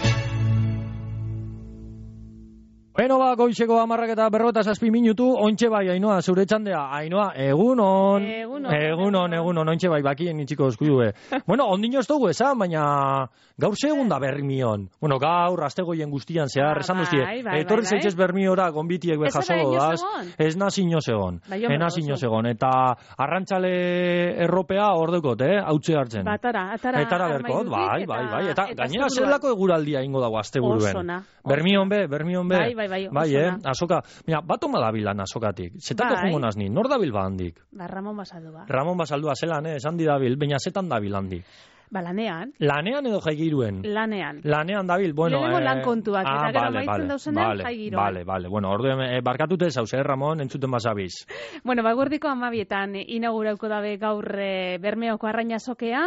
[SPEAKER 3] Bueno, ba, goizeko amarrak eta berrota zazpi minutu, ontxe bai, Ainoa, zure txandea. Ainoa, egunon.
[SPEAKER 11] Egunon.
[SPEAKER 3] Egunon, egunon, ontxe bai, bakien itxiko eskudue. Bueno, ondino ez dugu esan, baina gaur segunda bermion. Bueno, gaur, astegoien guztian zehar, esan duztie. Etorri zeitzez bermiora, gonbitiek bejaso dodaz. Ez nazino zegon. Ez nazino zegon. Eta arrantzale erropea ordekot, eh? Hautze hartzen.
[SPEAKER 11] Batara, atara.
[SPEAKER 3] Etara berkot, bai, bai, bai. Eta gainera zelako eguraldia ingo dago asteburuen.
[SPEAKER 11] Osona.
[SPEAKER 3] Bermion be, bermion be.
[SPEAKER 11] Bai, bai, bai,
[SPEAKER 3] bai, eh? Azoka, mira, bat oma dabilan azokatik. Zetako
[SPEAKER 11] bai.
[SPEAKER 3] jungo nazni, nor dabil ba handik?
[SPEAKER 11] Ba, Ramon Basaldua.
[SPEAKER 3] Ramon Basaldua zelan, eh? Esan di dabil, baina zetan dabil handik.
[SPEAKER 11] Ba, lanean.
[SPEAKER 3] Lanean edo jaigiruen?
[SPEAKER 11] Lanean.
[SPEAKER 3] Lanean dabil, bueno...
[SPEAKER 11] Lehenengo
[SPEAKER 3] eh...
[SPEAKER 11] lan kontuak,
[SPEAKER 3] ah,
[SPEAKER 11] eta gero
[SPEAKER 3] vale,
[SPEAKER 11] maitzen
[SPEAKER 3] vale,
[SPEAKER 11] dauzenean
[SPEAKER 3] vale,
[SPEAKER 11] jaigiroan.
[SPEAKER 3] Vale, vale, bueno, ordu eh, barkatute zauz, eh, Ramon, entzuten basabiz.
[SPEAKER 11] Bueno, ba, guardiko amabietan inaugurauko dabe gaur eh, Bermeoko arrainazokea,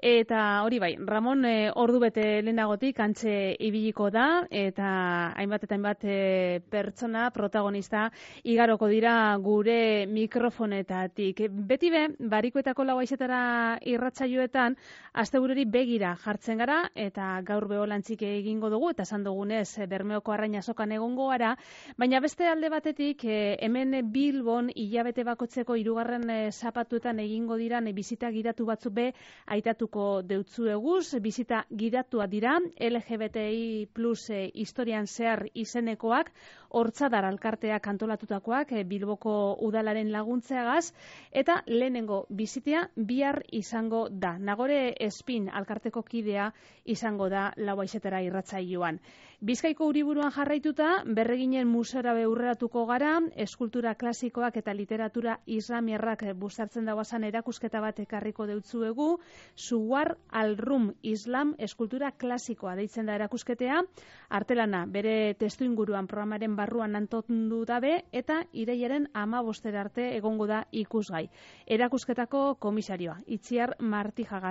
[SPEAKER 11] eta hori bai, Ramon eh, ordu bete lehenagotik antxe ibiliko da, eta hainbat eta hainbat eh, pertsona, protagonista, igaroko dira gure mikrofonetatik. Beti be, barikoetako lau aizetara irratsaioetan, astebururi begira jartzen gara, eta gaur beholantzik egingo dugu, eta esan dugunez Bermeoko arrainazokan egongo gara, baina beste alde batetik, eh, hemen Bilbon hilabete bakotzeko hirugarren eh, zapatuetan egingo diran eh, bizita gidatu batzuk be aitatuko deutzu eguz, bizita gidatua dira, L G B T I plus eh, historian zehar izenekoak, hortzadar alkarteak antolatutakoak eh, Bilboko udalaren laguntzeagaz, eta lehenengo bizitea bihar izango da. Nagore Espin alkarteko kidea izango da lau aizetara irratsaioan. Bizkaiko Uriburuan jarraituta, Berreginen museora beurreratuko gara, eskultura klasikoak eta literatura islamiarrak bustartzen dauazan erakusketa bat ekarriko deutzuegu, Suwar al-Rum Islam eskultura klasikoa deitzen da erakusketea, artelana bere testu inguruan programaren barruan antotundu dabe, eta irailaren amabostera arte egongo da ikusgai. Erakusketako komisarioa, Itziar Martijagaz egingo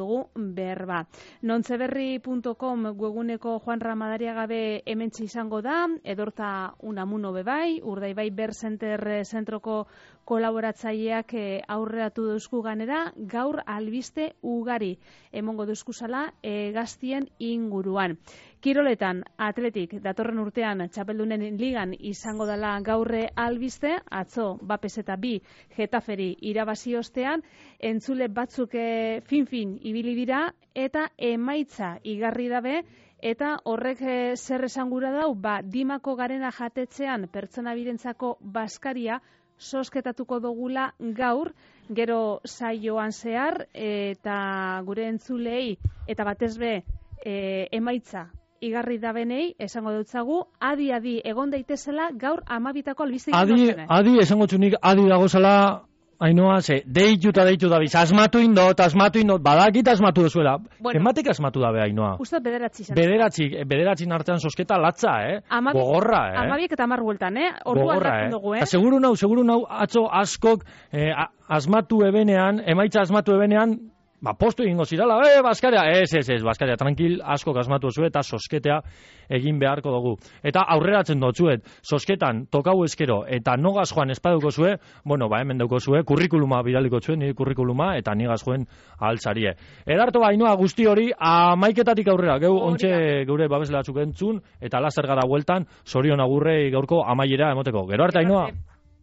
[SPEAKER 11] dugu berba. nontzeberri puntu com webguneko Juan Ramadariagabe hementsi izango da, edorta Unamuno bebai, Urdaibai Ber Center zentroko kolaboratzaileak aurreratu duzku ganera, gaur albiste ugari emongo duzkuzala e, gaztien inguruan. Kiroletan, atletik, datorren urtean, txapeldunen ligan izango dela gaurre albiste, atzo, bapes eta bi, Getaferi irabazi ostean, entzule batzuk e, fin-fin ibili dira, eta emaitza igarri dabe, eta horrek e, zer esangura dau, ba, dimako garena jatetzean pertsona birentzako baskaria, sosketatuko dugula gaur, gero saioan zehar, eta gure entzulei, eta batez be, e, emaitza, igarri da benei, esango dutzagu, adi-adi egon daitezela gaur amabitako albiztik.
[SPEAKER 3] Adi, adi, esango txunik, adi dagozala, Ainoa, ze, deitu eta deitu da biz, asmatu indot, asmatu indot, badakit asmatu duzuela. Bueno, ematik asmatu dabe, Ainoa.
[SPEAKER 11] Uste bederatzi izan.
[SPEAKER 3] Bederatzi, bederatzi nartean sosketa latza, eh? Amabi, Gogorra, eh?
[SPEAKER 11] Amabiek eta amar bueltan, eh? Ordu aldatzen eh? dugu, eh?
[SPEAKER 3] Ta seguru nau, seguru nau, atzo askok eh, asmatu ebenean, emaitza asmatu ebenean, ba, postu egingo zirala, eh, Baskaria, ez, ez, ez, Baskaria, tranquil, asko asmatu zu eta sosketea egin beharko dugu. Eta aurreratzen dotzuet, sosketan tokau eskero eta nogaz joan espaduko zue, bueno, ba, hemen dauko zue, kurrikuluma bidaliko zuen, nire kurrikuluma, eta nigaz joen ahaltzarie. Edarto ba, Ainoa, guzti hori, amaiketatik aurrera, geu, ontxe geure babesle batzuk entzun, eta lazer gara bueltan, zorion agurrei gaurko amaiera emoteko. Gero arte, Ainoa.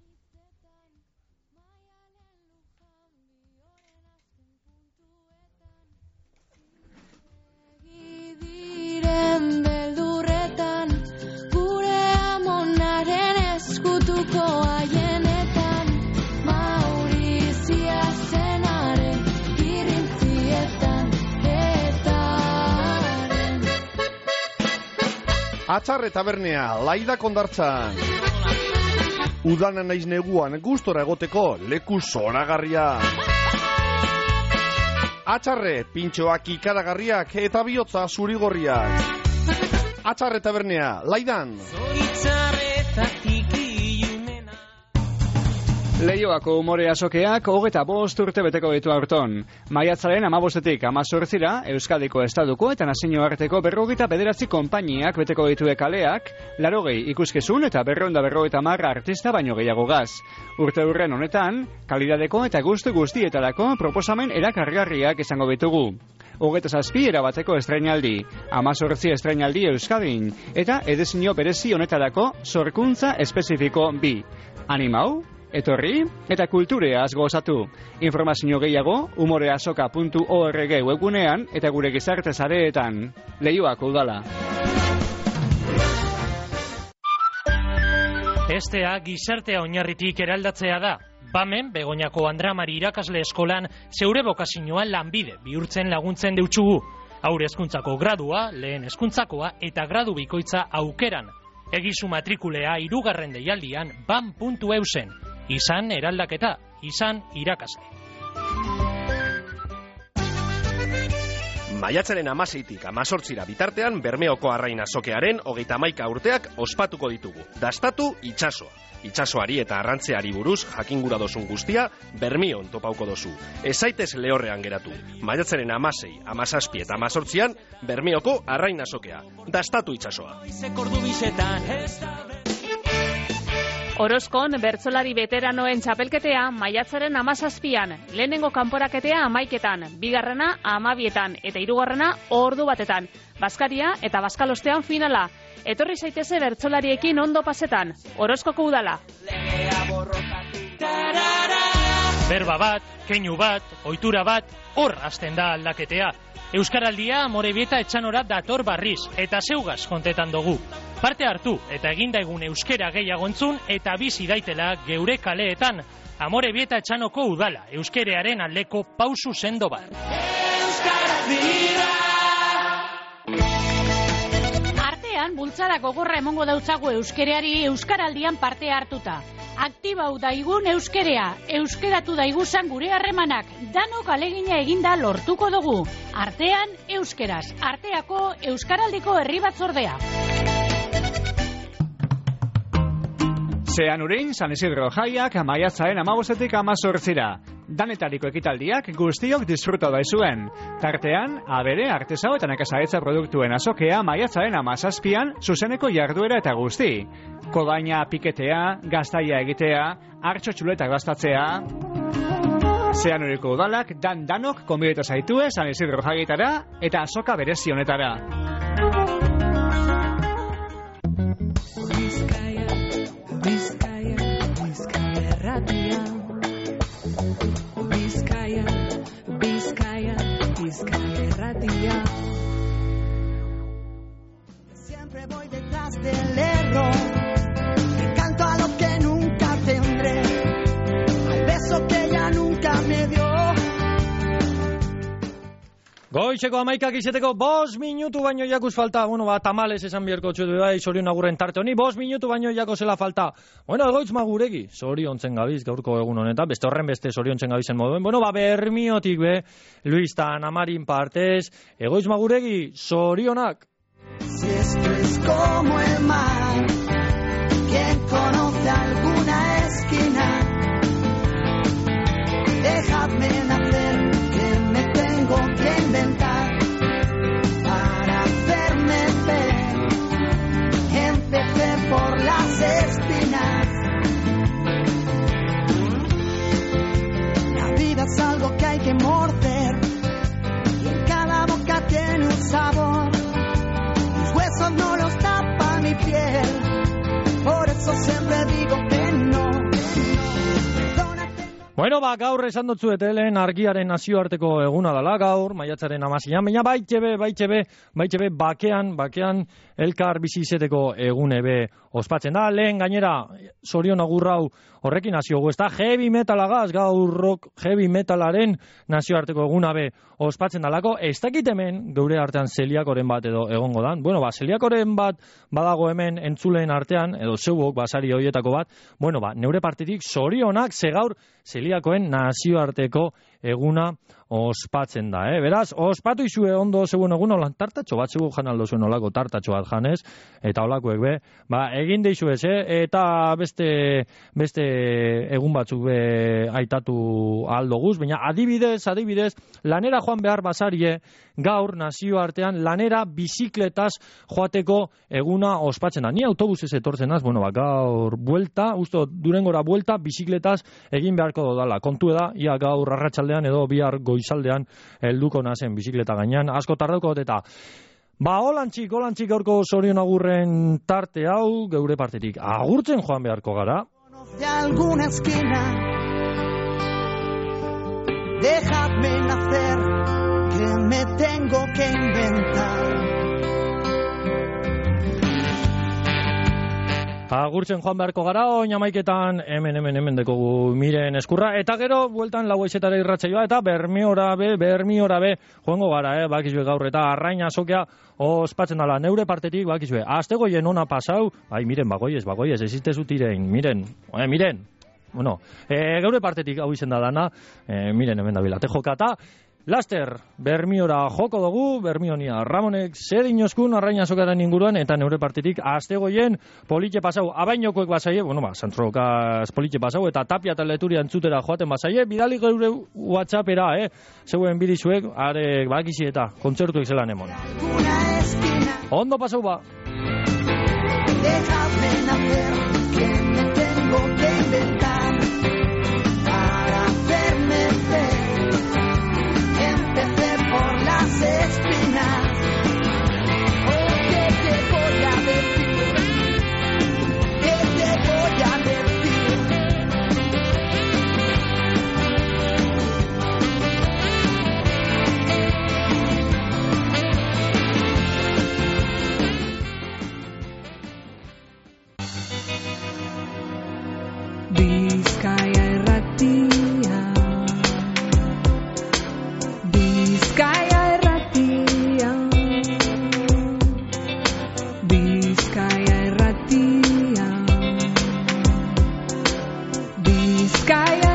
[SPEAKER 5] Beldurretan gure amonaren eskutuko haienetan Maurizia zenare irrintzietan etaren
[SPEAKER 1] Atxarre tabernea, laida kondartzan Udana naiz neguan gustora egoteko leku zoragarria Atxarre, pintxoak ikaragarriak eta bihotza zurigorriak. Atxarre tabernea, laidan.
[SPEAKER 12] Leioako umore azokeak hogeta bost urte beteko ditu aurton. Maiatzaren amabostetik amazortzira, Euskadiko Estaduko eta nazioarteko berrogeita bederatzi konpainiak beteko ditue kaleak, larogei ikuskizun eta berronda berrogeita marra artista baino gehiago gaz. Urte hurren honetan, kalidadeko eta guztu guztietarako proposamen erakargarriak izango ditugu. Hogeta zazpi erabateko estreinaldi, amazortzi estreinaldi Euskadin, eta edezio berezi honetarako sorkuntza espezifiko bi. Animau, etorri eta kultureaz gozatu. Informazio gehiago umoreazoka puntu org webgunean eta gure gizarte sareetan. Leioako udala.
[SPEAKER 10] Bestea gizartea oinarritik eraldatzea da. Bamen, Begoñako Andramari irakasle eskolan zeure bokazioa lanbide bihurtzen laguntzen deutsugu. Haur hezkuntzako gradua, lehen hezkuntzakoa eta gradu bikoitza aukeran. Egizu matrikulea hirugarren deialdian bam puntu eusen. Izan eraldaketa, izan irakasle.
[SPEAKER 17] Maiatzaren amaseitik amazortzira bitartean Bermeoko Arrain Azokearen hogeita hamaika urteak ospatuko ditugu. Dastatu itsasoa. Itsasoari eta arrantzeari buruz jakingura dozun guztia Bermion topauko dozu. Ez zaitez lehorrean geratu. Maiatzaren amasei, amazazpi eta amazortzian Bermeoko Arrain Azokea. Dastatu itsasoa.
[SPEAKER 11] Orozkon bertsolari veteranoen txapelketea maiatzaren amazazpian, lehenengo kanporaketea amaiketan, bigarrena amabietan eta hirugarrena ordu batetan. Baskaria eta baskalostean finala. Etorri zaiteze bertsolariekin ondo pasetan. Orozkoko udala.
[SPEAKER 10] Berba bat, keinu bat, ohitura bat, hor hasten da aldaketea. Euskaraldia Amorebieta etxanora dator barriz, eta zeugaz kontetan dugu. Parte hartu eta eginda egun euskera gehiago entzun eta bizi daitela geure kaleetan. Amorebieta etxanoko udala, euskerearen aldeko pausu sendo bat.
[SPEAKER 14] Artean, bultzada gogorra emongo dautzago euskereari euskaraldian parte hartuta. Aktibau daigun euskerea, euskeratu daiguzan gure harremanak, danok alegina eginda lortuko dugu. Artean, euskeraz, arteako euskaraldiko herri batzordea.
[SPEAKER 12] Zean urein, San Isidro jaiak maiatzaren amabostetik amazortzira. danetariko ekitaldiak guztiok disfruta daizuen. Tartean, abere, artesau eta nekazaritza produktuen azokea maiatzaren hamazazpian zuzeneko jarduera eta guzti. Kodaina piketea, gaztaia egitea, hartxo txuletak bastatzea. Zean horiko udalak dan danok konbideta zaitue San Isidro jagitara eta azoka berezi honetara.
[SPEAKER 5] Bizkaia, Bizkaia, Bizkaia erratia. Bizkaia, Bizkaia, Bizkaia erratia.
[SPEAKER 20] Siempre voy detrás del error, me canto a lo que nunca tendré, al beso que ella nunca me dio.
[SPEAKER 3] Goizeko amaikak izeteko bost minutu baino jakuz falta. Bueno, ba, tamales esan biherko txuetu bai, sorion agurren tarte honi, bost minutu baino jako zela falta. Bueno, egoitz maguregi, soriontzen gabiz, gaurko egun honetan, beste horren beste soriontzen gabizen moduen. Bueno, ba, Bermiotik be, Luis tan Amarin partez, egoitz maguregi, sorionak.
[SPEAKER 20] Si esto es como el mar, quien conoce alguna esquina, dejadme nacer, que me tengo que inventar para hacerme ver. Empecé por las espinas. La vida es algo que hay que morder y en cada boca tiene un sabor. Mis huesos no los tapa mi piel, por eso siempre digo que no.
[SPEAKER 3] Bueno, ba, gaur esan dutzu etelen argiaren nazioarteko eguna dela gaur, maiatzaren amazian, baina baitxebe, baitxebe, baitxebe, bakean, bakean, elkar bizi izeteko egune be ospatzen da. Lehen gainera, sorion agurrau horrekin naziogu, ez da heavy metalagaz, gaur rock heavy metalaren nazioarteko eguna be ospatzen dalako. Ez dakit hemen, geure artean zeliakoren bat edo egongo dan. Bueno, ba, zeliakoren bat badago hemen entzuleen artean, edo zeuok, basari horietako bat. Bueno, ba, neure partitik sorionak ze gaur zeliakoen nazioarteko eguna ospatzen da, eh? Beraz, ospatu izue ondo zeuen egun holan tartatxo bat zegu jan aldo zuen olako tartatxo bat janez, eta olakoek be, ba, egin deixu ez, eh? Eta beste, beste egun batzuk be aitatu aldo guz, baina adibidez, adibidez, lanera joan behar basarie, gaur nazioartean lanera bizikletaz joateko eguna ospatzen da. Ni autobusez etortzen az, bueno, ba, gaur buelta, usto, Durengora buelta, bizikletaz egin beharko dodala. Kontu da, ia gaur arratsaldean edo bihar goizaldean helduko nazen bizikleta gainean, asko tardauko eta ba, holantxik, holantxik gaurko sorion agurren tarte hau, geure partetik agurtzen joan beharko gara.
[SPEAKER 20] De alguna esquina, dejadme nacer, que me tengo que inventar.
[SPEAKER 3] Agurtzen joan beharko gara, oin amaiketan hemen, hemen, hemen dekogu miren eskurra, eta gero, bueltan lau aizetara irratzaioa, eta bermiora be, bermiora be, joango gara, eh, bakizue gaur, eta arraina azokea ospatzen dala, neure partetik, bakizue, aztegoien ona pasau, ai, miren, bagoiez, bagoiez, ezitezu tirein, miren, eh, miren, bueno, eh, geure partetik hau izen da dana, eh, miren, hemen da bilate jokata, laster, Bermiora joko dugu, Bermionia Ramonek zer inoskun arraina azokaren inguruan, eta neure partitik aztegoien politxe pasau, abainokoek basaie, bueno, ba, Santrokaz politxe pasau, eta Tapia eta Leturia entzutera joaten basaie, bidali geure WhatsAppera, eh, zeuen bidizuek, arek bakizi eta kontzertuek zelan emon. Ondo pasau ba.
[SPEAKER 20] Déjame nacer, que me tengo que inventar para hacerme ver. Empecé por las espinas. Oh, ¿qué te voy a decir? ¿Qué te voy a decir?
[SPEAKER 5] Bizkaia erratia, Bizkaia erratia, Bizkaia erratia, Bizkaia